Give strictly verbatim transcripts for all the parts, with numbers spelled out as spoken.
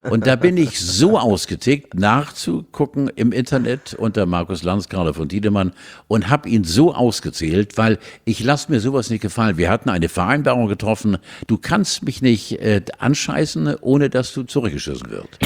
Und da bin ich so ausgetickt, nachzugucken im Internet unter Markus Lanz, Carla von Tiedemann und habe ihn so ausgezählt, weil ich lasse mir sowas nicht gefallen. Wir hatten eine Vereinbarung getroffen, du kannst mich nicht äh, anscheißen, ohne dass du zurückgeschossen wirst.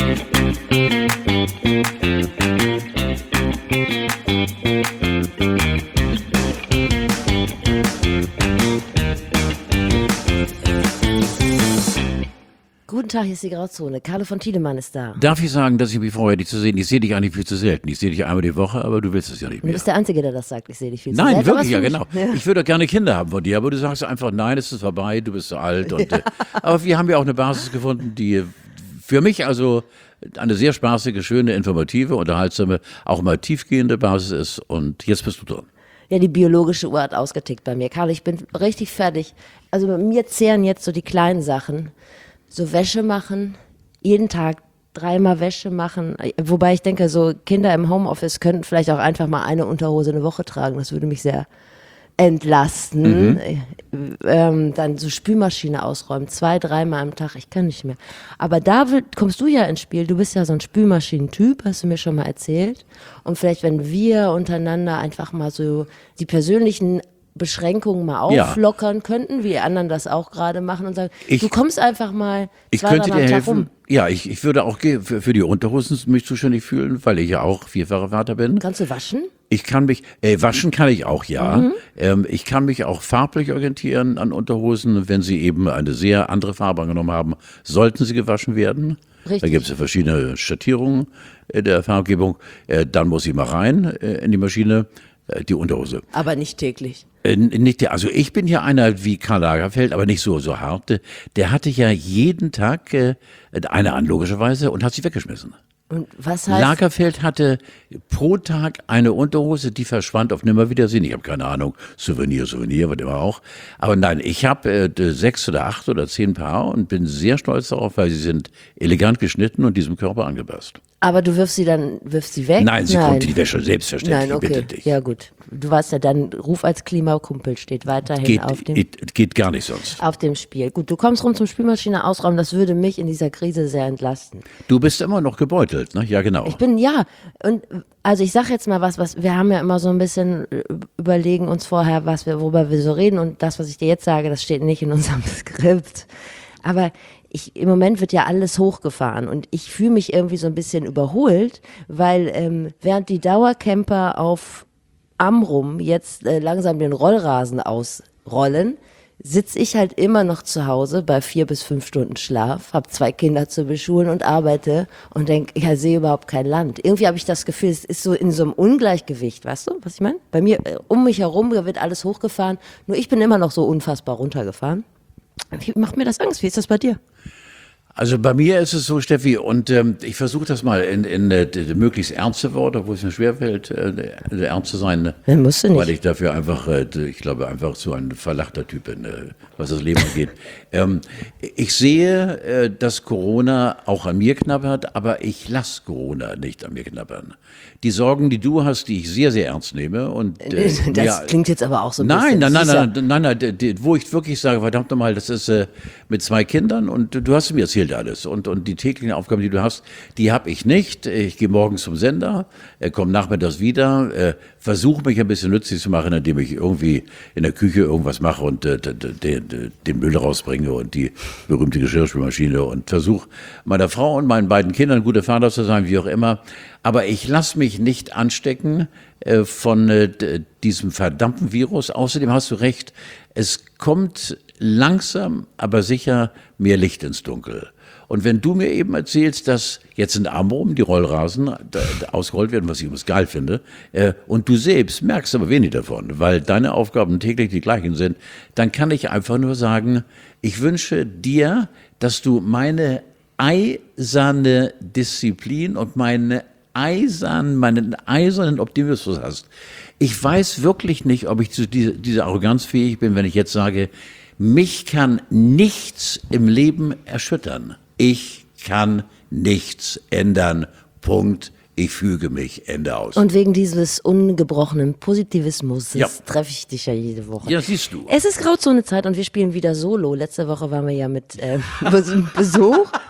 Guten Tag, hier ist die Grauzone. Carla von Tiedemann ist da. Darf ich sagen, dass ich mich freue, dich zu sehen? Ich sehe dich eigentlich viel zu selten. Ich sehe dich einmal die Woche, aber du willst es ja nicht mehr. Du bist der Einzige, der das sagt. Ich sehe dich viel zu Nein, selten. wirklich, ja Aber genau. Ja. Ich würde gerne Kinder haben von dir, aber du sagst einfach, nein, es ist vorbei, du bist zu alt. Und, äh, aber wir haben ja auch eine Basis gefunden, die für mich also eine sehr spaßige, schöne, informative, unterhaltsame, auch mal tiefgehende Basis ist. Und jetzt bist du dran. Ja, die biologische Uhr hat ausgetickt bei mir. Carla, ich bin richtig fertig. Also bei mir zehren jetzt so die kleinen Sachen. So Wäsche machen, jeden Tag dreimal Wäsche machen. Wobei ich denke, so Kinder im Homeoffice könnten vielleicht auch einfach mal eine Unterhose eine Woche tragen. Das würde mich sehr entlasten. Mhm. Ähm, dann so Spülmaschine ausräumen, zwei, dreimal am Tag. Ich kann nicht mehr. Aber da will, kommst du ja ins Spiel. Du bist ja so ein Spülmaschinentyp, hast du mir schon mal erzählt. Und vielleicht, wenn wir untereinander einfach mal so die persönlichen Beschränkungen mal auflockern ja. könnten, wie die anderen das auch gerade machen und sagen, ich, du kommst einfach mal ich zwei, könnte drei Mal dir am Tag helfen. rum. Ja, ich, ich würde auch für, für die Unterhosen mich zuständig fühlen, weil ich ja auch vierfacher Vater bin. Kannst du waschen? Ich kann mich, äh, waschen kann ich auch, ja. Mhm. Ähm, ich kann mich auch farblich orientieren an Unterhosen. Wenn sie eben eine sehr andere Farbe angenommen haben, sollten sie gewaschen werden. Richtig. Da gibt es ja verschiedene Schattierungen äh, der Farbgebung. Äh, dann muss ich mal rein äh, in die Maschine, äh, die Unterhose. Aber nicht täglich. Äh, nicht, also ich bin ja einer wie Karl Lagerfeld, aber nicht so, so hart. Der hatte ja jeden Tag äh, eine an, logischerweise, und hat sie weggeschmissen. Und was heißt? Lagerfeld hatte pro Tag eine Unterhose, die verschwand auf Nimmerwiedersehen. Ich habe keine Ahnung, Souvenir, Souvenir, was immer auch. Aber nein, ich habe äh, sechs oder acht oder zehn Paar und bin sehr stolz darauf, weil sie sind elegant geschnitten und diesem Körper angepasst. Aber du wirfst sie dann, wirfst sie weg? Nein, sie Nein. kommt in die Wäsche, selbstverständlich, Nein, okay. bitte dich. Ja gut, du weißt ja, dann Ruf als Klimakumpel steht weiterhin geht, auf dem geht, geht gar nicht sonst. Auf dem Spiel. Gut, du kommst rum zum Spülmaschine ausräumen, das würde mich in dieser Krise sehr entlasten. Du bist immer noch gebeutelt, ne? Ja, genau. Ich bin, ja, und also ich sag jetzt mal was, was wir haben ja immer so ein bisschen überlegen uns vorher, was wir, worüber wir so reden, und das, was ich dir jetzt sage, das steht nicht in unserem Skript. Aber ich, im Moment wird ja alles hochgefahren und ich fühle mich irgendwie so ein bisschen überholt, weil ähm, während die Dauercamper auf Amrum jetzt äh, langsam den Rollrasen ausrollen, sitze ich halt immer noch zu Hause bei vier bis fünf Stunden Schlaf, habe zwei Kinder zu beschulen und arbeite und denke, ja, sehe überhaupt kein Land. Irgendwie habe ich das Gefühl, es ist so in so einem Ungleichgewicht, weißt du, was ich meine? Bei mir, äh, um mich herum wird alles hochgefahren, nur ich bin immer noch so unfassbar runtergefahren. Wie macht mir das Angst? Wie ist das bei dir? Also bei mir ist es so, Steffi, und ähm, ich versuche das mal in, in äh, möglichst ernste Worte, wo es mir schwerfällt, äh, ernst zu sein. Ne? Ja, musst du nicht. Weil ich dafür einfach, äh, ich glaube, einfach so ein verlachter Typ bin, äh, was das Leben angeht. ähm, ich sehe, äh, dass Corona auch an mir knabbert, aber ich lasse Corona nicht an mir knabbern. Die Sorgen, die du hast, die ich sehr, sehr ernst nehme. Und, äh, das ja, klingt jetzt aber auch so ein nein, bisschen. Nein, nein, nein, nein, nein, nein, nein, nein, wo ich wirklich sage, verdammt nochmal, das ist äh, mit zwei Kindern und du hast mir erzählt alles. Und, und die täglichen Aufgaben, die du hast, die habe ich nicht. Ich gehe morgens zum Sender, äh, komme nachmittags wieder, äh, versuche mich ein bisschen nützlich zu machen, indem ich irgendwie in der Küche irgendwas mache und äh, den, den Müll rausbringe und die berühmte Geschirrspülmaschine und versuche meiner Frau und meinen beiden Kindern gute Vater zu sein, wie auch immer. Aber ich lasse mich nicht anstecken äh, von äh, diesem verdammten Virus. Außerdem hast du recht, es kommt langsam, aber sicher mehr Licht ins Dunkel. Und wenn du mir eben erzählst, dass jetzt in Amrum die Rollrasen da, da ausgerollt werden, was ich übrigens geil finde, äh, und du selbst merkst aber wenig davon, weil deine Aufgaben täglich die gleichen sind, dann kann ich einfach nur sagen, ich wünsche dir, dass du meine eiserne Disziplin und meine eisern, meinen eisernen Optimismus hast. Ich weiß wirklich nicht, ob ich zu dieser, dieser Arroganz fähig bin, wenn ich jetzt sage, mich kann nichts im Leben erschüttern. Ich kann nichts ändern. Punkt. Ich füge mich. Ende aus. Und wegen dieses ungebrochenen Positivismus ja. treffe ich dich ja jede Woche. Ja, siehst du. Es ist Grauzone-Zeit und wir spielen wieder Solo. Letzte Woche waren wir ja mit äh, Besuch.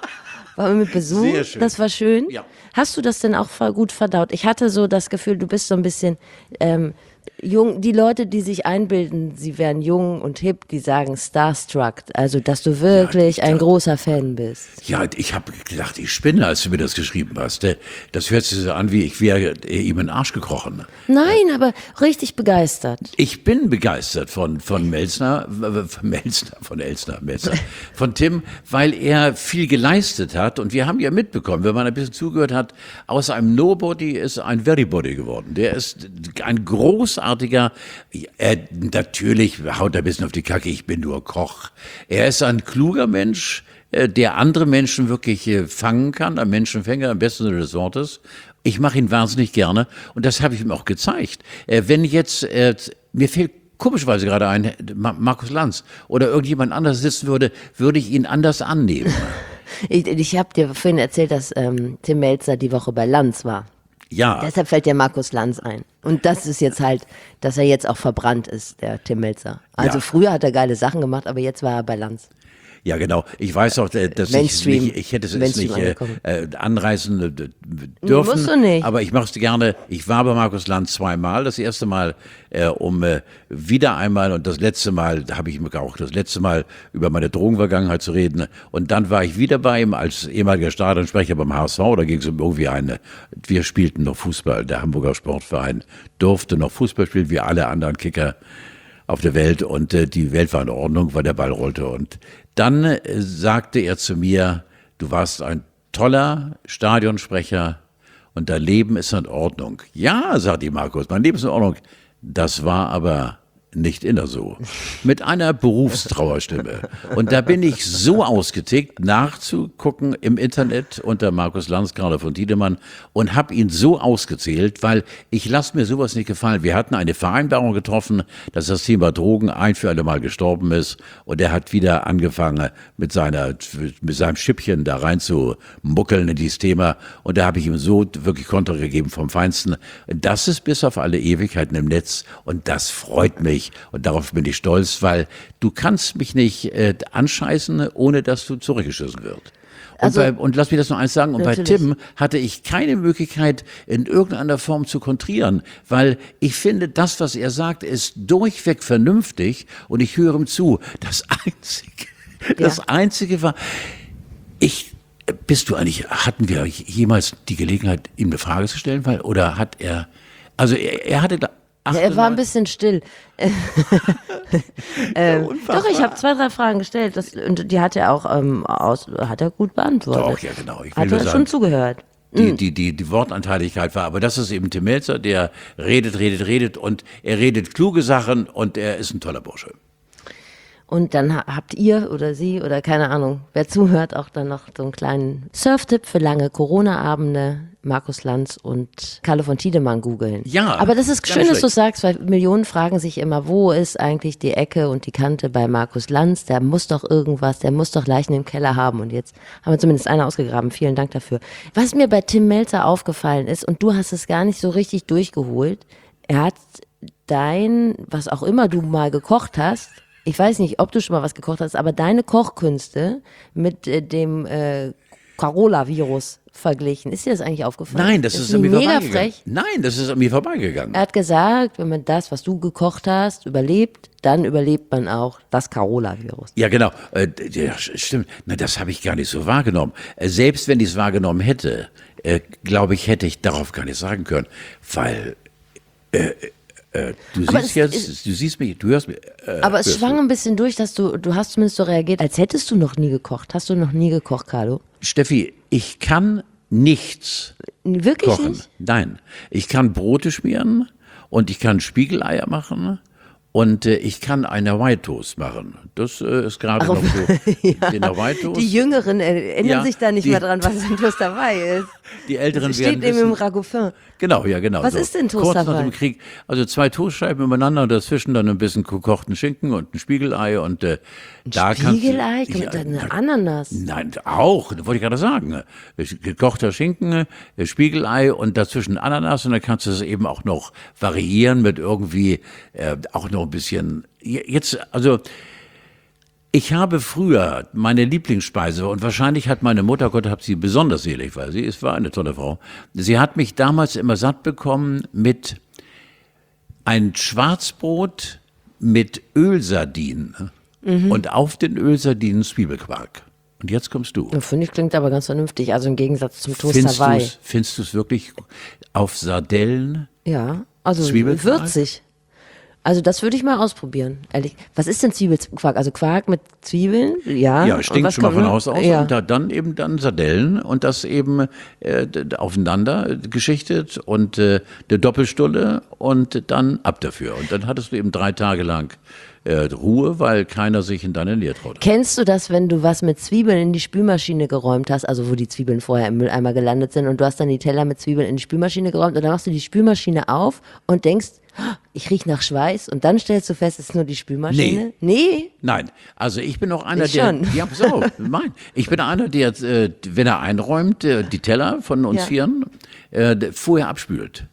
Waren wir mit Besuch? Sehr schön. Das war schön. Ja. Hast du das denn auch voll gut verdaut? Ich hatte so das Gefühl, du bist so ein bisschen ähm, jung. Die Leute, die sich einbilden, sie wären jung und hip, die sagen starstruck. Also, dass du wirklich Ja, ein da- großer Fan bist. Ja, ich habe gedacht, ich spinne, als du mir das geschrieben hast. Äh, Das hört sich so an, wie ich wäre äh, ihm in den Arsch gekrochen. Nein, aber richtig begeistert. Ich bin begeistert von, von Melzner, äh, von Melzner, von Elsner, Melzner, von Tim, weil er viel geleistet hat. Und wir haben ja mitbekommen, wenn man ein bisschen zugehört hat, aus einem Nobody ist ein Verybody geworden. Der ist ein großartiger, er, natürlich haut er ein bisschen auf die Kacke, ich bin nur Koch. Er ist ein kluger Mensch, äh, der andere Menschen wirklich äh, fangen kann, ein Menschenfänger im besten Sinne des Wortes. Ich mache ihn wahnsinnig gerne und das habe ich ihm auch gezeigt. Äh, wenn jetzt, äh, mir fehlt komischerweise gerade ein, Ma- Markus Lanz oder irgendjemand anders sitzen würde, würde ich ihn anders annehmen. Ich, ich habe dir vorhin erzählt, dass ähm, Tim Melzer die Woche bei Lanz war. Ja, Deshalb fällt dir Markus Lanz ein. Und das ist jetzt halt, dass er jetzt auch verbrannt ist, der Tim Melzer. Also Ja. früher hat er geile Sachen gemacht, aber jetzt war er bei Lanz. ja, genau. Ich weiß auch, äh, dass ich Mainstream. nicht, ich hätte es Mainstream nicht äh, angekommen. äh, anreißen äh, dürfen. Musst du nicht. Aber ich mache es gerne. Ich war bei Markus Lanz zweimal. Das erste Mal, äh, um äh, wieder einmal und das letzte Mal, da habe ich mir auch das letzte Mal über meine Drogenvergangenheit zu reden. Und dann war ich wieder bei ihm als ehemaliger Stadionsprecher beim H S V. Da ging es um irgendwie eine, wir spielten noch Fußball. Der Hamburger Sportverein durfte noch Fußball spielen, wie alle anderen Kicker auf der Welt, und äh, die Welt war in Ordnung, weil der Ball rollte. Und dann äh, sagte er zu mir, du warst ein toller Stadionsprecher und dein Leben ist in Ordnung. Ja, sagte ich, Markus, mein Leben ist in Ordnung. Das war aber nicht immer so. Mit einer Berufstrauerstimme. Und da bin ich so ausgetickt, nachzugucken im Internet unter Markus Lanz, gerade von Tiedemann, und habe ihn so ausgezählt, weil ich lasse mir sowas nicht gefallen. Wir hatten eine Vereinbarung getroffen, dass das Thema Drogen ein für alle Mal gestorben ist, und er hat wieder angefangen, mit seiner, mit seinem Schippchen da rein zu muckeln in dieses Thema, und da habe ich ihm so wirklich Kontra gegeben vom Feinsten. Das ist bis auf alle Ewigkeiten im Netz, und das freut mich. Und darauf bin ich stolz, weil du kannst mich nicht äh, anscheißen, ohne dass du zurückgeschissen wird. Und, Also- bei, und lass mich das noch eins sagen, und Natürlich. bei Tim hatte ich keine Möglichkeit, in irgendeiner Form zu kontrieren, weil ich finde, das, was er sagt, ist durchweg vernünftig, und ich höre ihm zu. Das Einzige, das Einzige war, ich, bist du eigentlich, hatten wir jemals die Gelegenheit, ihm eine Frage zu stellen, weil, oder hat er, also er, er hatte, Ja, er war ein bisschen still. ähm, doch, ich habe zwei, drei Fragen gestellt. Das, und die hat er auch ähm, aus, hat er gut beantwortet. Doch, ja, genau. Ich will Hat nur er sagen, schon zugehört. die, die, die, die Wortanteiligkeit war. Aber das ist eben Tim Melzer, der redet, redet, redet, und er redet kluge Sachen, und er ist ein toller Bursche. Und dann ha- habt ihr oder sie oder keine Ahnung, wer zuhört, auch dann noch so einen kleinen Surftipp für lange Corona-Abende. Markus Lanz und Kalle von Tiedemann googeln. Ja, Aber das ist gar schön, nicht dass du schlecht. sagst, weil Millionen fragen sich immer, wo ist eigentlich die Ecke und die Kante bei Markus Lanz? Der muss doch irgendwas, der muss doch Leichen im Keller haben. Und jetzt haben wir zumindest einer ausgegraben. Vielen Dank dafür. Was mir bei Tim Melzer aufgefallen ist, und du hast es gar nicht so richtig durchgeholt, er hat dein, was auch immer du mal gekocht hast, ich weiß nicht, ob du schon mal was gekocht hast, aber deine Kochkünste mit äh, dem äh, Corolla-Virus verglichen. Ist dir das eigentlich aufgefallen? Nein, das ist, an mir mega vorbeigegangen. frech. Nein, das ist an mir vorbeigegangen. Er hat gesagt, wenn man das, was du gekocht hast, überlebt, dann überlebt man auch das Corolla-Virus. Ja, genau. Äh, ja, stimmt. Na, das habe ich gar nicht so wahrgenommen. Äh, selbst wenn ich es wahrgenommen hätte, äh, glaube ich, hätte ich darauf gar nicht sagen können, weil äh, äh, du Aber siehst es jetzt, ist- du siehst mich, du hörst mich. Äh, Aber es hörst schwang du. ein bisschen durch, dass du, du hast zumindest so reagiert, als hättest du noch nie gekocht. Hast du noch nie gekocht, Carlo? Steffi, ich kann nichts Wirklich kochen. nicht? Nein, ich kann Brote schmieren, und ich kann Spiegeleier machen, und äh, ich kann eine White Toast machen. Das äh, ist gerade noch so. Den White Toast. Die Jüngeren erinnern Ja, sich da nicht die- mehr dran, was in Toast dabei ist. Die Älteren Das werden steht eben im wissen, Ragoufin. genau, ja, genau. Was so. ist denn Toast Kurz nach dabei? dem Krieg, also zwei Toastscheiben übereinander, und dazwischen dann ein bisschen gekochten Schinken und ein Spiegelei, und äh, da kannst du- Spiegelei? Ja, Eine Ananas? Nein, auch, das wollte ich gerade sagen. Gekochter Schinken, äh, Spiegelei und dazwischen Ananas, und dann kannst du es eben auch noch variieren mit irgendwie äh, auch noch ein bisschen. Jetzt, also Ich habe früher meine Lieblingsspeise, und wahrscheinlich hat meine Mutter, Gott hab sie besonders selig, weil sie ist, war eine tolle Frau, sie hat mich damals immer satt bekommen mit ein Schwarzbrot mit Ölsardinen mhm. und auf den Ölsardinen Zwiebelquark. Und jetzt kommst du. Ja, finde ich, klingt aber ganz vernünftig, also im Gegensatz zum Toast Findest Hawaii. du's, findest du es wirklich auf Sardellen? Ja, also Zwiebelquark? würzig. Also das würde ich mal ausprobieren, ehrlich. Was ist denn Zwiebelquark? Also Quark mit Zwiebeln? Ja, Ja, stinkt schon mal von Haus aus. Ja. Und da, dann eben dann Sardellen und das eben äh, aufeinander geschichtet und äh, eine Doppelstulle und dann ab dafür. Und dann hattest du eben drei Tage lang äh, Ruhe, weil keiner sich in deine Nähe traut. Kennst du das, wenn du was mit Zwiebeln in die Spülmaschine geräumt hast, also wo die Zwiebeln vorher im Mülleimer gelandet sind und du hast dann die Teller mit Zwiebeln in die Spülmaschine geräumt und dann machst du die Spülmaschine auf und denkst, ich riech nach Schweiß und dann stellst du fest, es ist nur die Spülmaschine? Nee. Nee? Nein, also ich bin auch einer, Ich der, schon. ja, pass auf, mein, ich bin einer, der, äh, wenn er einräumt, äh, die Teller von uns Ja. Vieren, äh, der vorher abspült.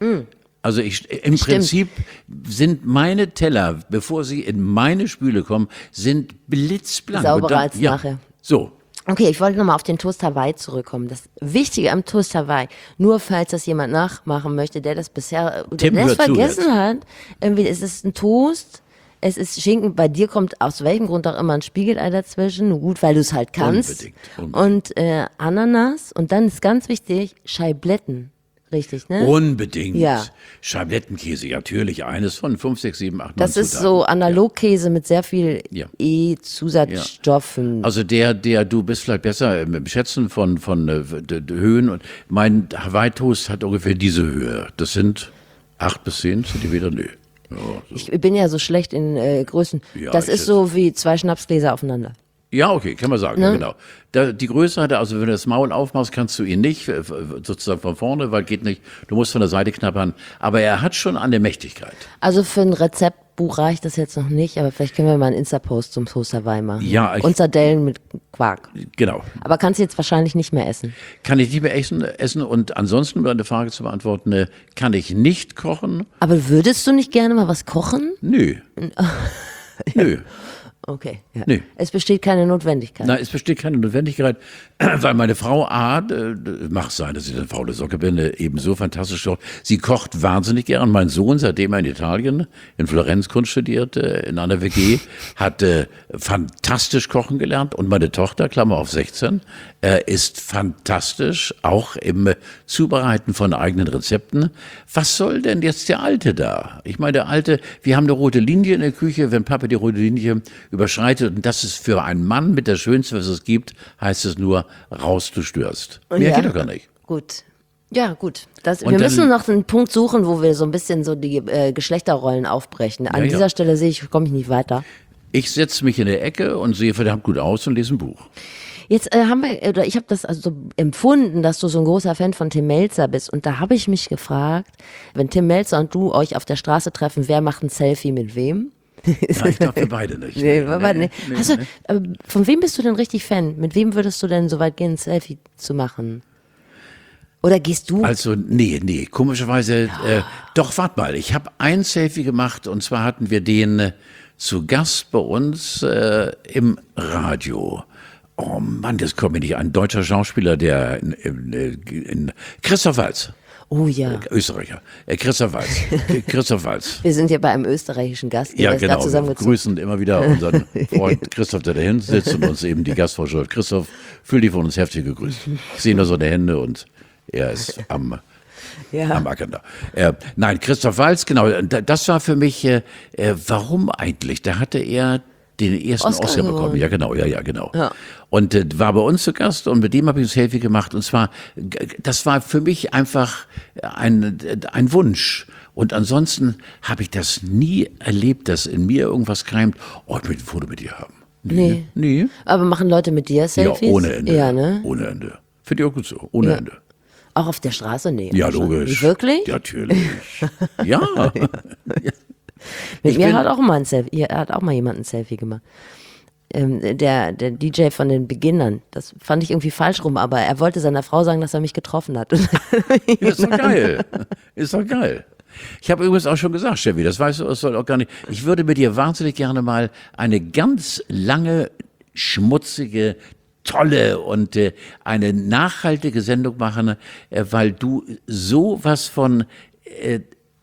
Also ich, im Stimmt. Prinzip sind meine Teller, bevor sie in meine Spüle kommen, sind blitzblank. Sauberer Und dann- als ja, nachher. So. Okay, ich wollte nochmal auf den Toast Hawaii zurückkommen. Das Wichtige am Toast Hawaii, nur falls das jemand nachmachen möchte, der das bisher Tim, der das hör zu vergessen jetzt. hat, irgendwie ist es ein Toast, es ist Schinken, bei dir kommt aus welchem Grund auch immer ein Spiegelei dazwischen, gut, weil du es halt kannst. Unbedingt, unbedingt. Und äh, Ananas und dann ist ganz wichtig, Scheibletten. Richtig, ne? Unbedingt. Ja. Scheiblettenkäse, natürlich. Eines von fünf, sechs, sieben, acht, neun Das ist Zutaten. so Analogkäse mit sehr viel Ja. E-Zusatzstoffen. Also der, der, du bist vielleicht besser im Schätzen von, von äh, d- d- Höhen. Und mein Hawaii-Toast hat ungefähr diese Höhe. Das sind acht bis zehn Zentimeter. Nö. Ja, so. Ich bin ja so schlecht in äh, Größen. Ja, das ich ist so wie zwei Schnapsgläser aufeinander. Ja, okay, kann man sagen, Ne? ja, genau. Da, die Größe hat er, also wenn du das Maul aufmachst, kannst du ihn nicht, äh, sozusagen von vorne, weil geht nicht, du musst von der Seite knabbern. Aber er hat schon eine Mächtigkeit. Also für ein Rezeptbuch reicht das jetzt noch nicht, aber vielleicht können wir mal einen Insta-Post zum Toast Hawaii machen. Ja, ich- Und Sardellen mit Quark. Genau. Aber kannst du jetzt wahrscheinlich nicht mehr essen. Kann ich nicht mehr essen, essen und ansonsten, um deine Frage zu beantworten, äh, kann ich nicht kochen? Aber würdest du nicht gerne mal was kochen? Nö. Nö. Okay. Ja. Nee. Es besteht keine Notwendigkeit. Nein, es besteht keine Notwendigkeit, weil meine Frau A, äh, mag sein, dass ich eine faule Socke bin, äh, eben so fantastisch kocht. Sie kocht wahnsinnig gern. Mein Sohn, seitdem er in Italien, in Florenz Kunst studiert, äh, in einer W G, hat äh, fantastisch kochen gelernt. Und meine Tochter, Klammer auf sechzehn, äh, ist fantastisch, auch im äh, Zubereiten von eigenen Rezepten. Was soll denn jetzt der Alte da? Ich meine, der Alte, wir haben eine rote Linie in der Küche, wenn Papa die rote Linie überschreitet, und das ist für einen Mann mit der Schönste, was es gibt, heißt es nur, raus, du störst. Mehr Ja. geht doch gar nicht. Gut. Ja, gut. Das, Und wir dann- müssen noch einen Punkt suchen, wo wir so ein bisschen so die äh, Geschlechterrollen aufbrechen. An Ja, ja. dieser Stelle sehe ich, komme ich nicht weiter. Ich setze mich in der Ecke und sehe verdammt gut aus und lese ein Buch. Jetzt äh, haben wir, oder ich habe das also so empfunden, dass du so ein großer Fan von Tim Melzer bist. Und da habe ich mich gefragt, wenn Tim Melzer und du euch auf der Straße treffen, wer macht ein Selfie mit wem? Nein, ich glaube, wir beide nicht. Nee, wir beide nicht. nee, Hast du, nee. äh, von wem bist du denn richtig Fan? Mit wem würdest du denn so weit gehen, ein Selfie zu machen? Oder gehst du? Also, nee, nee, komischerweise, äh, doch, warte mal, ich habe ein Selfie gemacht und zwar hatten wir den äh, zu Gast bei uns äh, im Radio. Oh Mann, das kommt mir nicht an. Ein deutscher Schauspieler, der in, in, in Christoph Waltz, Oh ja. Österreicher, äh, Christoph Waltz, Christoph Waltz. Wir sind ja bei einem österreichischen Gast. Ja, der ist da genau. Wir zusammengezogen. grüßen immer wieder unseren Freund Christoph, der da hinten sitzt und uns eben die Gastvorschau. Christoph, fühl dich von uns herzlich gegrüßt. Ich sehe nur so die Hände und er ist am, Ja. am Ackern da. Äh, nein, Christoph Waltz, genau. da- Das war für mich, äh, äh, warum eigentlich? Da hatte er den ersten Oscar Oscar, bekommen. gewonnen. Ja, genau, ja, ja, genau. Ja. Und äh, war bei uns zu Gast und mit dem habe ich ein Selfie gemacht. Und zwar, g- das war für mich einfach ein, ein Wunsch. Und ansonsten habe ich das nie erlebt, dass in mir irgendwas keimt, oh, ich will ein Foto mit dir haben. Nee. Nee. Aber machen Leute mit dir Ja, Selfies? ohne Ende. Ja, ne? Ohne Ende. Finde ich auch gut so. Ohne Ja. Ende. Auch auf der Straße? Nee. Ja, wahrscheinlich. logisch. Wirklich? Ja, natürlich. Ja. Mit Ich mir bin- hat auch mal ein Selfie, er hat auch mal jemand ein Selfie gemacht. Ähm, der, der D J von den Beginnern, das fand ich irgendwie falsch rum, aber er wollte seiner Frau sagen, dass er mich getroffen hat. Ist doch geil. Ist doch geil. Ich habe übrigens auch schon gesagt, Steffi, das weißt du, das soll auch gar nicht. Ich würde mit dir wahnsinnig gerne mal eine ganz lange, schmutzige, tolle und äh, eine nachhaltige Sendung machen, äh, weil du sowas von äh,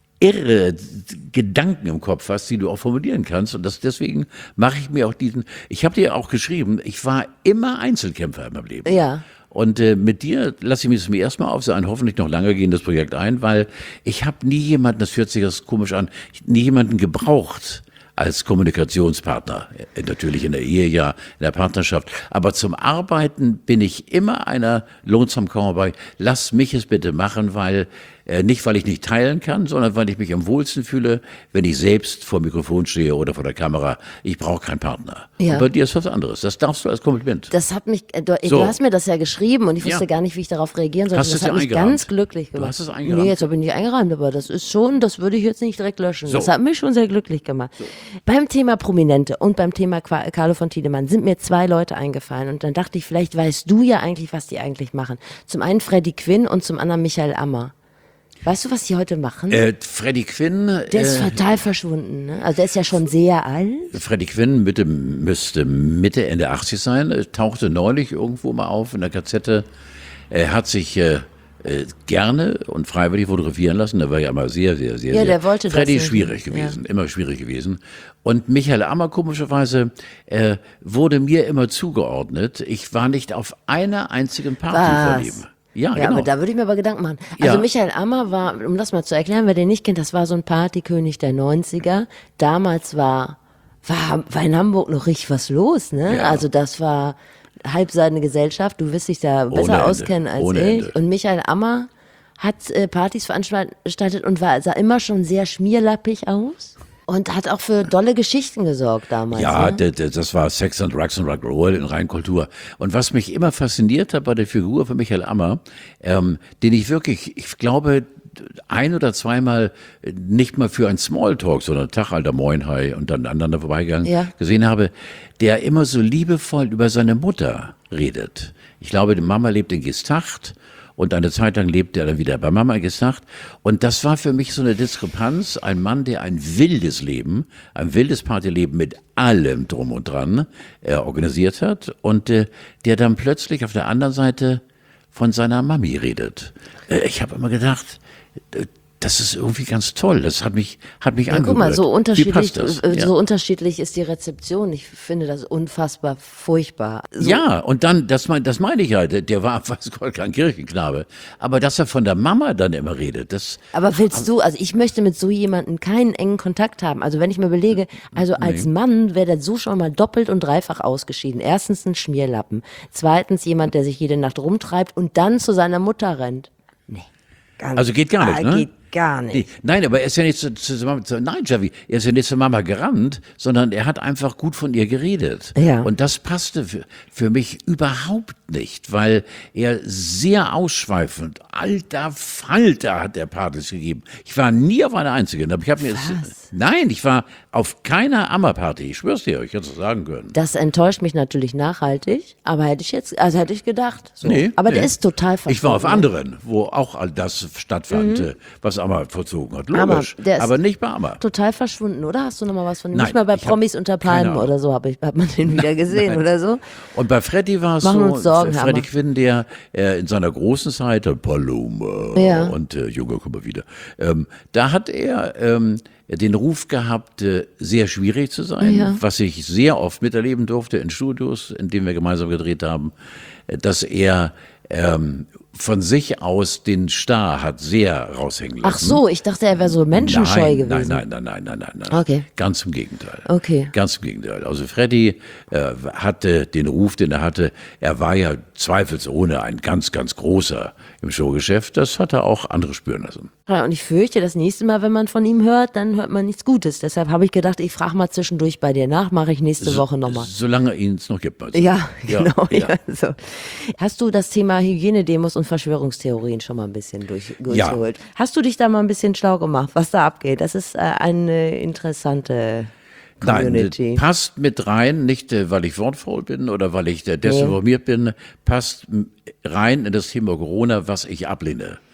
irre Gedanken im Kopf hast, die du auch formulieren kannst. Und das, deswegen mache ich mir auch diesen, ich habe dir auch geschrieben, ich war immer Einzelkämpfer in meinem Leben. Ja. Und äh, mit dir lasse ich mir das mir erstmal auf so ein hoffentlich noch lange gehendes Projekt ein, weil ich habe nie jemanden, das hört sich das komisch an, nie jemanden gebraucht als Kommunikationspartner. Äh, Natürlich in der Ehe, ja, in der Partnerschaft. Aber zum Arbeiten bin ich immer einer Lonesome Cowboy. Lass mich es bitte machen, weil äh, nicht, weil ich nicht teilen kann, sondern weil ich mich am wohlsten fühle, wenn ich selbst vor dem Mikrofon stehe oder vor der Kamera. Ich brauche keinen Partner. Ja. Und bei dir ist was anderes. Das darfst du als Kompliment. Das hat mich, äh, du, So. du hast mir das ja geschrieben und ich wusste Ja. gar nicht, wie ich darauf reagieren sollte. Hast du Das es hat dir mich eingerahmt? ganz glücklich Du gemacht. hast es eingerahmt? Nee, jetzt habe ich nicht eingerahmt, aber das ist schon, das würde ich jetzt nicht direkt löschen. So. Das hat mich schon sehr glücklich gemacht. Beim Thema Prominente und beim Thema Qua- Carlo von Tiedemann sind mir zwei Leute eingefallen und dann dachte ich, vielleicht weißt du ja eigentlich, was die eigentlich machen. Zum einen Freddie Quinn und zum anderen Michael Ammer. Weißt du, was die heute machen? Äh, Freddie Quinn. Der ist äh, total verschwunden, ne? Also der ist ja schon sehr alt. Freddie Quinn Mitte, müsste Mitte, Ende achtzig sein, äh, tauchte neulich irgendwo mal auf in der Gazette. Er hat sich äh, äh, gerne und freiwillig fotografieren lassen. Der war ja immer sehr, sehr, sehr, Ja, sehr. der wollte das Freddie ist nicht. schwierig gewesen, immer schwierig gewesen. Und Michael Ammer, komischerweise, äh, wurde mir immer zugeordnet. Ich war nicht auf einer einzigen Party Was? von ihm. Ja, Ja, genau. aber da würde ich mir aber Gedanken machen. Also Ja. Michael Ammer war, um das mal zu erklären, wer den nicht kennt, das war so ein Partykönig der neunziger. Damals war, war, war in Hamburg noch richtig was los, ne? Ja. Also das war halbseidene Gesellschaft, du wirst dich da besser Ende. auskennen als Ohne ich. Ende. Und Michael Ammer hat äh, Partys veranstaltet und war, sah immer schon sehr schmierlappig aus. Und hat auch für dolle Geschichten gesorgt damals. Ja, ne? d- d- das war Sex and Drugs and Rock'n'Roll in Reinkultur. Und was mich immer fasziniert hat bei der Figur von Michael Ammer, ähm, den ich wirklich, ich glaube, ein oder zweimal nicht mal für ein Smalltalk, sondern Tag, alter Moin, hi, und dann aneinander vorbeigegangen, Ja. gesehen habe, der immer so liebevoll über seine Mutter redet. Ich glaube, die Mama lebt in Gestacht. Und eine Zeit lang lebte er dann wieder bei Mama gesagt. Und das war für mich so eine Diskrepanz. Ein Mann, der ein wildes Leben, ein wildes Partyleben mit allem drum und dran äh, organisiert hat. Und äh, der dann plötzlich auf der anderen Seite von seiner Mami redet. Äh, ich habe immer gedacht, äh, das ist irgendwie ganz toll. Das hat mich, hat mich Ja, angerührt. guck mal, so Wie unterschiedlich, passt das? äh, Ja. so unterschiedlich ist die Rezeption. Ich finde das unfassbar furchtbar. So, Ja, und dann, das, mein, das meine ich ja, der, der war, weiß Gott, kein Kirchenknabe. Aber dass er von der Mama dann immer redet, das, Aber willst du, also ich möchte mit so jemandem keinen engen Kontakt haben. Also wenn ich mir überlege, also als Mann wäre der so schon mal doppelt und dreifach ausgeschieden. Erstens ein Schmierlappen. Zweitens jemand, der sich jede Nacht rumtreibt und dann zu seiner Mutter rennt. Nee. Gar Also geht gar nicht, Ah, ne? Geht gar nicht. Nee, nein, aber er ist ja nicht zu, zu, zu nein, Javi, er ist ja nicht zur Mama gerannt, sondern er hat einfach gut von ihr geredet. Ja. Und das passte für, für mich überhaupt nicht, weil er sehr ausschweifend, alter Falter hat er Partys gegeben. Ich war nie auf einer einzigen, aber ich habe mir Was? nein, ich war auf keiner Ammerparty, ich schwör's dir, ich hätte es sagen können. Das enttäuscht mich natürlich nachhaltig, aber hätte ich jetzt, also hätte ich gedacht. So. Nee, aber nee. der ist total Ich war auf verschwunden. anderen, wo auch all das stattfand, äh, was Ammer vollzogen hat. Aber Logisch, der ist aber nicht bei Ammer. Total verschwunden, oder? Hast du noch mal was von ihm? Nein, Nicht mal bei ich hab Promis unter keine Palmen Ahnung. oder so hab ich, hat man den wieder gesehen nein. oder so. Und bei Freddy war es Machen so, uns Sorgen, Freddy Hammer. Quinn, der äh, in seiner großen Zeit, äh, Paloma Ja. und äh, Junge, komm mal wieder, ähm, da hat er ähm, den Ruf gehabt, äh, sehr schwierig zu sein, Ja. was ich sehr oft miterleben durfte in Studios, in denen wir gemeinsam gedreht haben, äh, dass er ähm, von sich aus den Star hat sehr raushängen lassen. Ach so, ich dachte, er wäre so menschenscheu nein, gewesen. Nein, nein, nein, nein, nein, nein. Okay. Ganz im Gegenteil. Okay. Ganz im Gegenteil. Also Freddy äh, hatte den Ruf, den er hatte. Er war ja zweifelsohne ein ganz, ganz großer im Showgeschäft. Das hat er auch andere spüren lassen. Ja, und ich fürchte, das nächste Mal, wenn man von ihm hört, dann hört man nichts Gutes. Deshalb habe ich gedacht, ich frage mal zwischendurch bei dir nach, mache ich nächste Woche nochmal. Solange ihn es noch gibt. Also. Ja, genau. Ja, Ja. So. Hast du das Thema Hygienedemos und Verschwörungstheorien schon mal ein bisschen durch, Ja. durchgeholt? Hast du dich da mal ein bisschen schlau gemacht, was da abgeht? Das ist äh, eine interessante Community. Nein, passt mit rein, nicht äh, weil ich wortfaul bin oder weil ich äh, desinformiert bin, passt m- rein in das Thema Corona, was ich ablehne.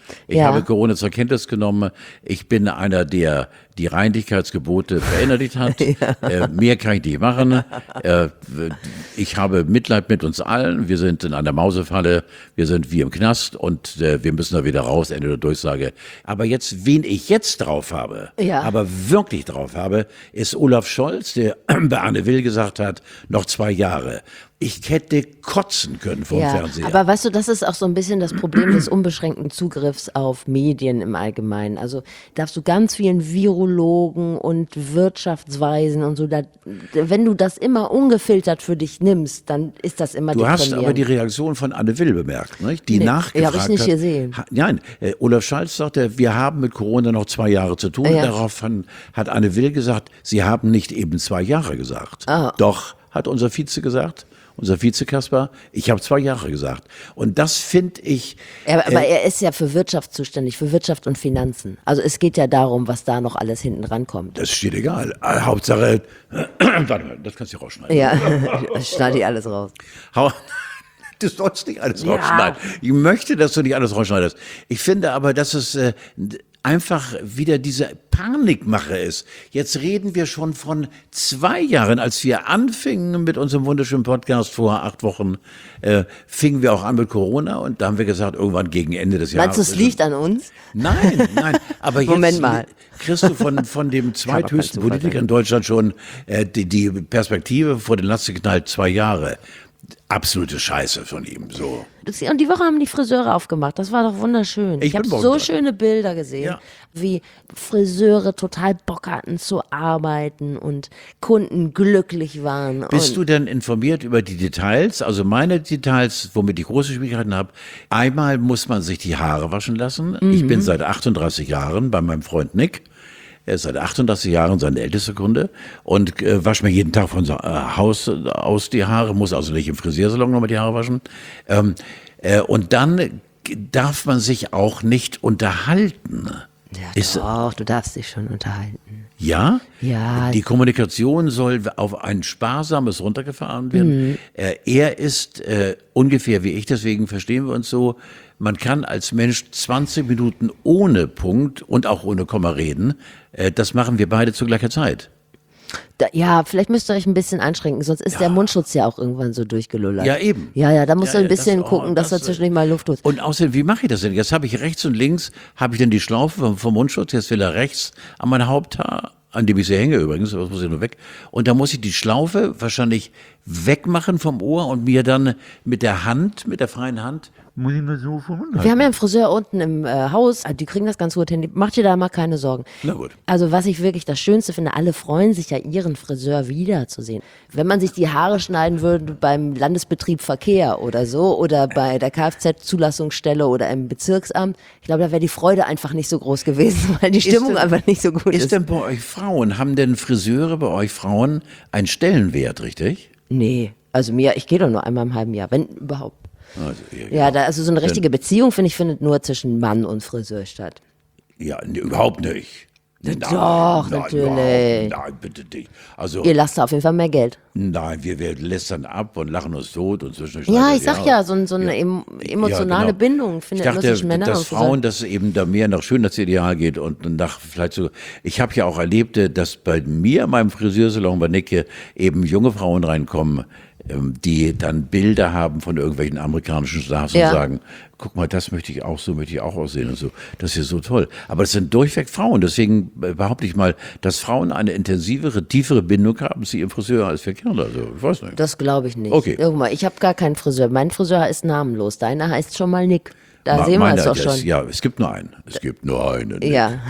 Ich Ja. habe Corona zur Kenntnis genommen. Ich bin einer, der die Reinlichkeitsgebote verinnerlicht hat. äh, mehr kann ich nicht machen. Äh, ich habe Mitleid mit uns allen. Wir sind in einer Mausefalle. Wir sind wie im Knast und äh, wir müssen da wieder raus. Ende der Durchsage. Aber jetzt, wen ich jetzt drauf habe, Ja. aber wirklich drauf habe, ist Olaf Scholz, der bei Anne Will gesagt hat, noch zwei Jahre. Ich hätte kotzen können vom Ja, Fernseher. aber weißt du, das ist auch so ein bisschen das Problem des unbeschränkten Zugriffs auf Medien im Allgemeinen. Also darfst du ganz vielen Virologen und Wirtschaftsweisen und so, da, wenn du das immer ungefiltert für dich nimmst, dann ist das immer Du hast deprimierend. aber die Reaktion von Anne Will bemerkt, nicht? Die Nee, nachgefragt hab ich nicht hat. gesehen. Ha, nein, äh, Olaf Scholz sagte, wir haben mit Corona noch zwei Jahre zu tun. Ja. Daraufhin hat Anne Will gesagt, sie haben nicht eben zwei Jahre gesagt. Ah. Doch, hat unser Vize gesagt, unser Vize Kaspar, ich habe zwei Jahre gesagt. Und das finde ich, Ja, aber, aber er ist ja für Wirtschaft zuständig, für Wirtschaft und Finanzen. Also es geht ja darum, was da noch alles hinten rankommt. das steht egal. Äh, Hauptsache, warte mal, das kannst du rausschneiden. Ja, das schneide ich alles raus. Hau- Du sollst nicht alles Ja. rausschneiden. Ich möchte, dass du nicht alles rausschneidest. Ich finde aber, dass es äh, einfach wieder diese Panikmache ist. Jetzt reden wir schon von zwei Jahren, als wir anfingen mit unserem wunderschönen Podcast vor acht Wochen, äh, fingen wir auch an mit Corona und da haben wir gesagt, irgendwann gegen Ende des Jahres. Meinst du, es liegt an uns? Nein, nein, aber jetzt Moment mal. kriegst du von, von dem zweithöchsten Politiker in Deutschland schon äh, die, die Perspektive vor den Lasten geknallt, zwei Jahre. Absolute Scheiße von ihm, so. Und die Woche haben die Friseure aufgemacht. Das war doch wunderschön. Ich Ich, habe bin morgen so dran. schöne Bilder gesehen, Ja. wie Friseure total Bock hatten zu arbeiten und Kunden glücklich waren. Bist und du denn informiert über die Details? Also meine Details, womit ich große Schwierigkeiten habe. Einmal muss man sich die Haare waschen lassen. Ich bin seit achtunddreißig Jahren bei meinem Freund Nick. Er ist seit achtunddreißig Jahren sein ältester Kunde und äh, wascht mir jeden Tag von so, äh, Haus aus die Haare, muss also nicht im Friseursalon nochmal die Haare waschen. Ähm, äh, und dann darf man sich auch nicht unterhalten. ja, Ist- doch, du darfst dich schon unterhalten. Ja? Ja. Die Kommunikation soll auf ein sparsames runtergefahren werden. Mhm. Äh, er ist äh, ungefähr wie ich, deswegen verstehen wir uns so. Man kann als Mensch zwanzig Minuten ohne Punkt und auch ohne Komma reden. Äh, das machen wir beide zu gleicher Zeit. Da, ja, vielleicht müsst ihr euch ein bisschen einschränken, sonst ist der Mundschutz ja auch irgendwann so durchgelullert. Ja, eben. Ja, ja, da musst Ja, du ein ja, bisschen das- oh, gucken, dass das, du zwischendurch mal Luft tust. Und außerdem, wie mache ich das denn? Jetzt habe ich rechts und links, habe ich dann die Schlaufe vom, vom Mundschutz, jetzt will er rechts an mein Haupthaar, an dem ich sie hänge übrigens, das muss ich nur weg. Und da muss ich die Schlaufe wahrscheinlich wegmachen vom Ohr und mir dann mit der Hand, mit der freien Hand, muss ich mir so vom Mund Wir halten. haben ja einen Friseur unten im äh, Haus, die kriegen das ganz gut hin. Mach dir da mal keine Sorgen. Na gut. Also was ich wirklich das Schönste finde, alle freuen sich ja, ihren Friseur wiederzusehen. Wenn man sich die Haare schneiden würde beim Landesbetrieb Verkehr oder so oder bei der Kfz-Zulassungsstelle oder im Bezirksamt, ich glaube, da wäre die Freude einfach nicht so groß gewesen, weil die Stimmung denn- einfach nicht so gut ist. Ist denn bei euch Frauen, haben denn Friseure bei euch Frauen einen Stellenwert, richtig? Nee, also mir, ich gehe doch nur einmal im halben Jahr, wenn überhaupt. Also, ja, Ja, da, also so eine richtige Beziehung, finde ich, findet nur zwischen Mann und Friseur statt. ja nee, überhaupt nicht. Nein, doch, nein, natürlich. Nein, nein, bitte nicht. Also, Ihr lasst da auf jeden Fall mehr Geld. nein, wir, wir lästern ab und lachen uns tot und zwischendurch. Ja, schneidet ich sag ja, so, ein- so eine em emotionale Ja, genau. Bindung Ich findet nur dachte, zwischen Männern dass und Friseuren. Frauen, dass es eben da mehr nach Schönheitsideal geht und nach vielleicht so. Ich habe ja auch erlebt, äh, dass bei mir in meinem Friseursalon bei Nicke eben junge Frauen reinkommen, ähm, die dann Bilder haben von irgendwelchen amerikanischen Stars Ja. und sagen, guck mal, das möchte ich auch, so möchte ich auch aussehen und so. Das ist so toll. Aber das sind durchweg Frauen. Deswegen äh, behaupte ich mal, dass Frauen eine intensivere, tiefere Bindung haben zu ihrem Friseur als wir Kerle. Also, ich weiß nicht. Das glaube ich nicht. Okay. Guck mal, ich habe gar keinen Friseur. Mein Friseur ist namenlos. Deiner heißt schon mal Nick. Da Ma- sehen wir meine- es doch das- schon. Ja, es gibt nur einen. Es gibt nur einen. Ja.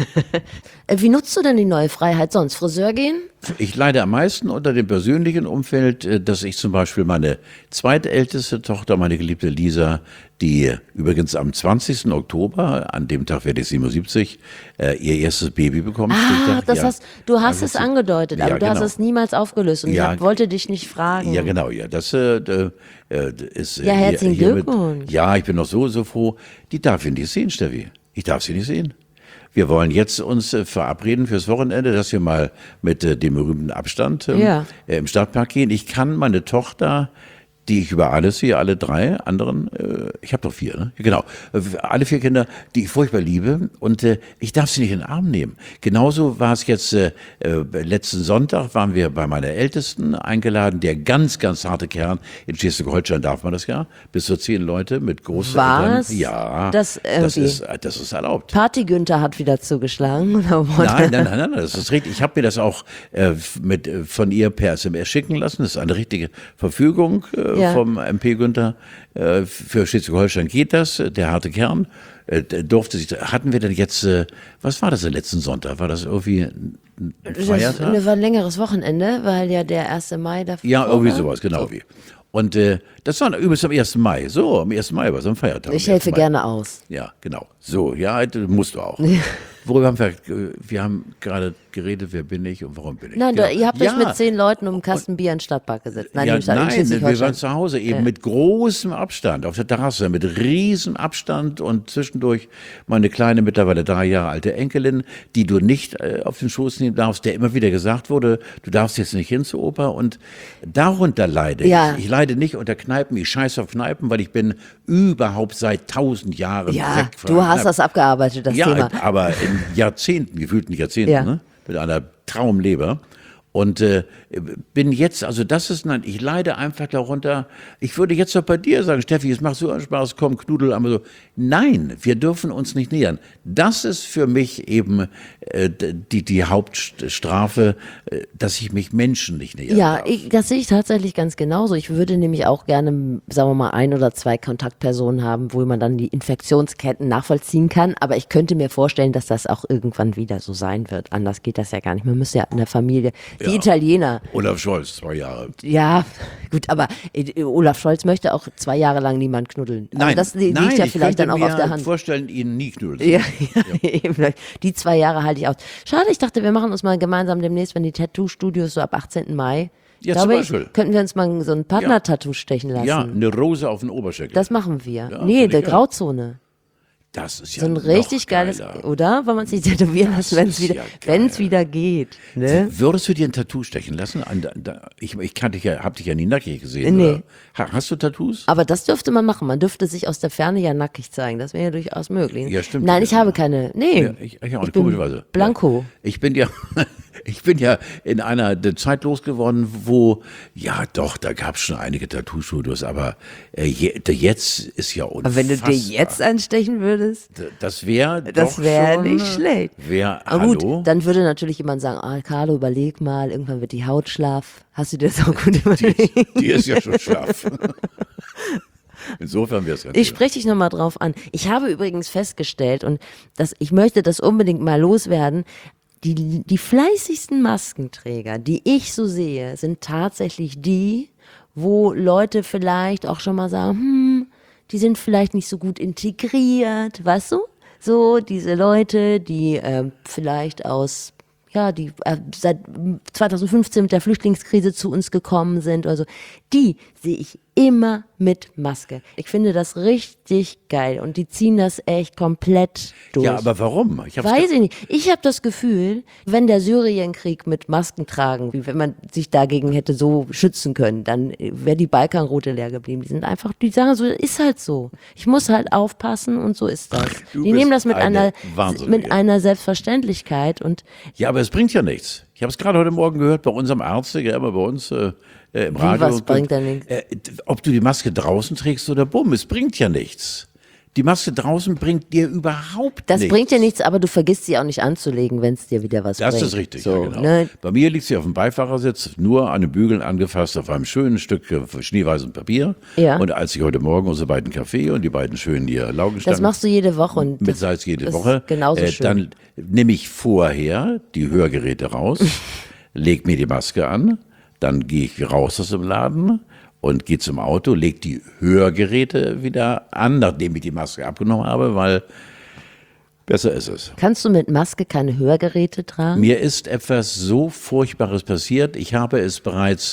Äh, Wie nutzt du denn die neue Freiheit sonst? Friseur gehen? Ich leide am meisten unter dem persönlichen Umfeld, äh, dass ich zum Beispiel meine zweitälteste Tochter, meine geliebte Lisa, die übrigens am zwanzigsten Oktober, an dem Tag werde ich siebenundsiebzig, äh, ihr erstes Baby bekommt. Ah, Stichtag. das Ja. hast, du hast Also es sie- angedeutet, Ja, aber du hast genau. es niemals aufgelöst und Ja. ich hab, wollte dich nicht fragen. Ja, genau, ja. Das äh, äh, äh, ist. äh, Ja, herzlichen hier- hiermit- Glückwunsch. Ja, ich bin noch so, so froh. Die darf ich nicht sehen, Steffi. Ich darf sie nicht sehen. Wir wollen jetzt uns äh, verabreden fürs Wochenende, dass wir mal mit äh, dem berühmten Abstand ähm, Ja. äh, im Stadtpark gehen. Ich kann meine Tochter, die ich über alles sehe, alle drei anderen, äh, ich habe doch vier, ne? Genau, äh, alle vier Kinder, die ich furchtbar liebe und äh, ich darf sie nicht in den Arm nehmen. Genauso war es jetzt, äh, äh, letzten Sonntag waren wir bei meiner Ältesten eingeladen, der ganz, ganz harte Kern, in Schleswig-Holstein darf man das ja, bis zu zehn Leute mit Großeltern. Was? Ja, Das das, irgendwie- ist, das ist erlaubt. Party Günther hat wieder zugeschlagen. Oder was? Nein, nein, nein, nein, das ist richtig. Ich habe mir das auch äh, mit, äh, von ihr per S M S schicken lassen. Das ist eine richtige Verfügung äh, Ja. vom M P Günther. Äh, für Schleswig-Holstein geht das, äh, der harte Kern. Äh, der durfte sich, hatten wir denn jetzt, äh, was war das denn letzten Sonntag? War das irgendwie ein ein Das Feiertag? war ein längeres Wochenende, weil ja der erste Mai davor Ja, irgendwie war. sowas, genau wie. Und äh, das war übrigens am ersten Mai. So, am ersten Mai war es am Feiertag. Ich am helfe ersten Mai. gerne aus. Ja, genau. So, ja, das musst du auch. Worüber haben wir, äh, wir haben gerade geredet, wer bin ich und warum bin ich? Nein, genau. du, ihr habt ja, euch mit zehn Leuten um einen Kasten Bier in den Stadtpark gesetzt. Nein, ja, nicht in nein, wir Schleswig-Holstein. waren zu Hause eben mit großem Abstand auf der Terrasse, mit riesem Abstand und zwischendurch meine kleine, mittlerweile drei Jahre alte Enkelin, die du nicht äh, auf den Schoß nehmen darfst, der immer wieder gesagt wurde, du darfst jetzt nicht hin zur Oper und darunter leide Ja. ich. Ich leide nicht unter Kneipen, ich scheiße auf Kneipen, weil ich bin überhaupt seit tausend Jahren Ja, weg von du hast Kneipen. das abgearbeitet, das Ja, Thema. aber in Jahrzehnten, gefühlten Jahrzehnten, Ja. ne? Mit einer Traumleber. Und äh, bin jetzt, also das ist, nein, ich leide einfach darunter. Ich würde jetzt doch bei dir sagen, Steffi, es macht so einen Spaß, komm, Knudel, aber so. Nein, wir dürfen uns nicht nähern. Das ist für mich eben äh, die, die Hauptstrafe, äh, dass ich mich Menschen nicht nähern Ja, darf. ich, das sehe ich tatsächlich ganz genauso. Ich würde nämlich auch gerne, sagen wir mal, ein oder zwei Kontaktpersonen haben, wo man dann die Infektionsketten nachvollziehen kann. Aber ich könnte mir vorstellen, dass das auch irgendwann wieder so sein wird. Anders geht das ja gar nicht. Man müsste ja in der Familie, die Ja. Italiener, Olaf Scholz, zwei Jahre. ja, gut, aber äh, Olaf Scholz möchte auch zwei Jahre lang niemand knuddeln. Also Nein, das li- nein, liegt ja ich vielleicht dann könnte auch mir auf der Hand. vorstellen, ihn nie knuddeln zu Ja, können. ja, eben. Die zwei Jahre halte ich aus. Schade, ich dachte, wir machen uns mal gemeinsam demnächst, wenn die Tattoo-Studios so ab achtzehnten Mai, Ja, glaube zum ich, Beispiel. könnten wir uns mal so ein Partner-Tattoo stechen lassen. Ja, eine Rose auf den Oberschenkel. Das machen wir. Ja, nee, find der ich geil. Grauzone. Das ist ja So ein noch richtig geiles, geiler. oder? Wollen wir uns nicht tätowieren lassen, wenn es ist wieder, ja wenn's geil. wieder geht. Ne? Würdest du dir ein Tattoo stechen lassen? An, da, ich ich kann dich ja, hab dich ja nie nackig gesehen. Nee. Oder? Ha- Hast du Tattoos? Aber das dürfte man machen. Man dürfte sich aus der Ferne ja nackig zeigen. Das wäre ja durchaus möglich. Ja, stimmt. Nein, ich Ja. habe keine. Nee. Ja, ich, ich auch nicht, bin komischerweise. blanko. Ja. Ich bin ja, ich bin ja in einer Zeit losgeworden, wo, ja doch, da gab es schon einige Tattoo-Studios, aber äh, je, der jetzt ist ja unfassbar. Aber wenn du dir jetzt anstechen würdest, Das wäre das wäre nicht schlecht. Wär, Aber hallo? gut, dann würde natürlich jemand sagen, ah, Carlo, überleg mal, irgendwann wird die Haut schlaff. Hast du dir das auch gut überlegt? Die ist ja schon scharf. Insofern wäre es ja Ich spreche dich nochmal drauf an. Ich habe übrigens festgestellt, und das, ich möchte das unbedingt mal loswerden, die, die fleißigsten Maskenträger, die ich so sehe, sind tatsächlich die, wo Leute vielleicht auch schon mal sagen, hm, die sind vielleicht nicht so gut integriert, weißt du? So, diese Leute, die ähm, vielleicht aus, ja, die äh, seit zwanzig fünfzehn mit der Flüchtlingskrise zu uns gekommen sind oder so, die sehe ich immer mit Maske. Ich finde das richtig geil und die ziehen das echt komplett durch. Ja, aber warum? Ich hab's Weiß ich nicht. Ich habe das Gefühl, wenn der Syrienkrieg mit Masken tragen, wie wenn man sich dagegen hätte so schützen können, dann wäre die Balkanroute leer geblieben. Die sind einfach, die sagen so, ist halt so. Ich muss halt aufpassen und so ist das. Du Die bist nehmen das mit eine einer Wahnsinnige. mit einer Selbstverständlichkeit und Ja, aber es bringt ja nichts. Ich habe es gerade heute Morgen gehört bei unserem Arzt, der immer bei uns äh, äh, im Wie, Radio. was bringt denn nichts? Äh, ob du die Maske draußen trägst oder bumm, es bringt ja nichts. Die Maske draußen bringt dir überhaupt das nichts. bringt dir nichts, aber du vergisst sie auch nicht anzulegen, wenn es dir wieder was Das bringt. ist richtig, so, ja, genau. Ne? Bei mir liegt sie auf dem Beifahrersitz, nur an den Bügeln angefasst, auf einem schönen Stück äh, schneeweißem Papier. Ja. Und als ich heute Morgen unsere beiden Kaffee und die beiden schönen hier Das Laugenstangen machst du jede Woche und mit das, Salz jede das Woche, Ist genauso äh, schön. dann nehme ich vorher die Hörgeräte raus, leg mir die Maske an, dann gehe ich raus aus dem Laden und gehe zum Auto, leg die Hörgeräte wieder an, nachdem ich die Maske abgenommen habe, weil besser ist es. Kannst du mit Maske keine Hörgeräte tragen? Mir ist etwas so Furchtbares passiert. Ich habe es bereits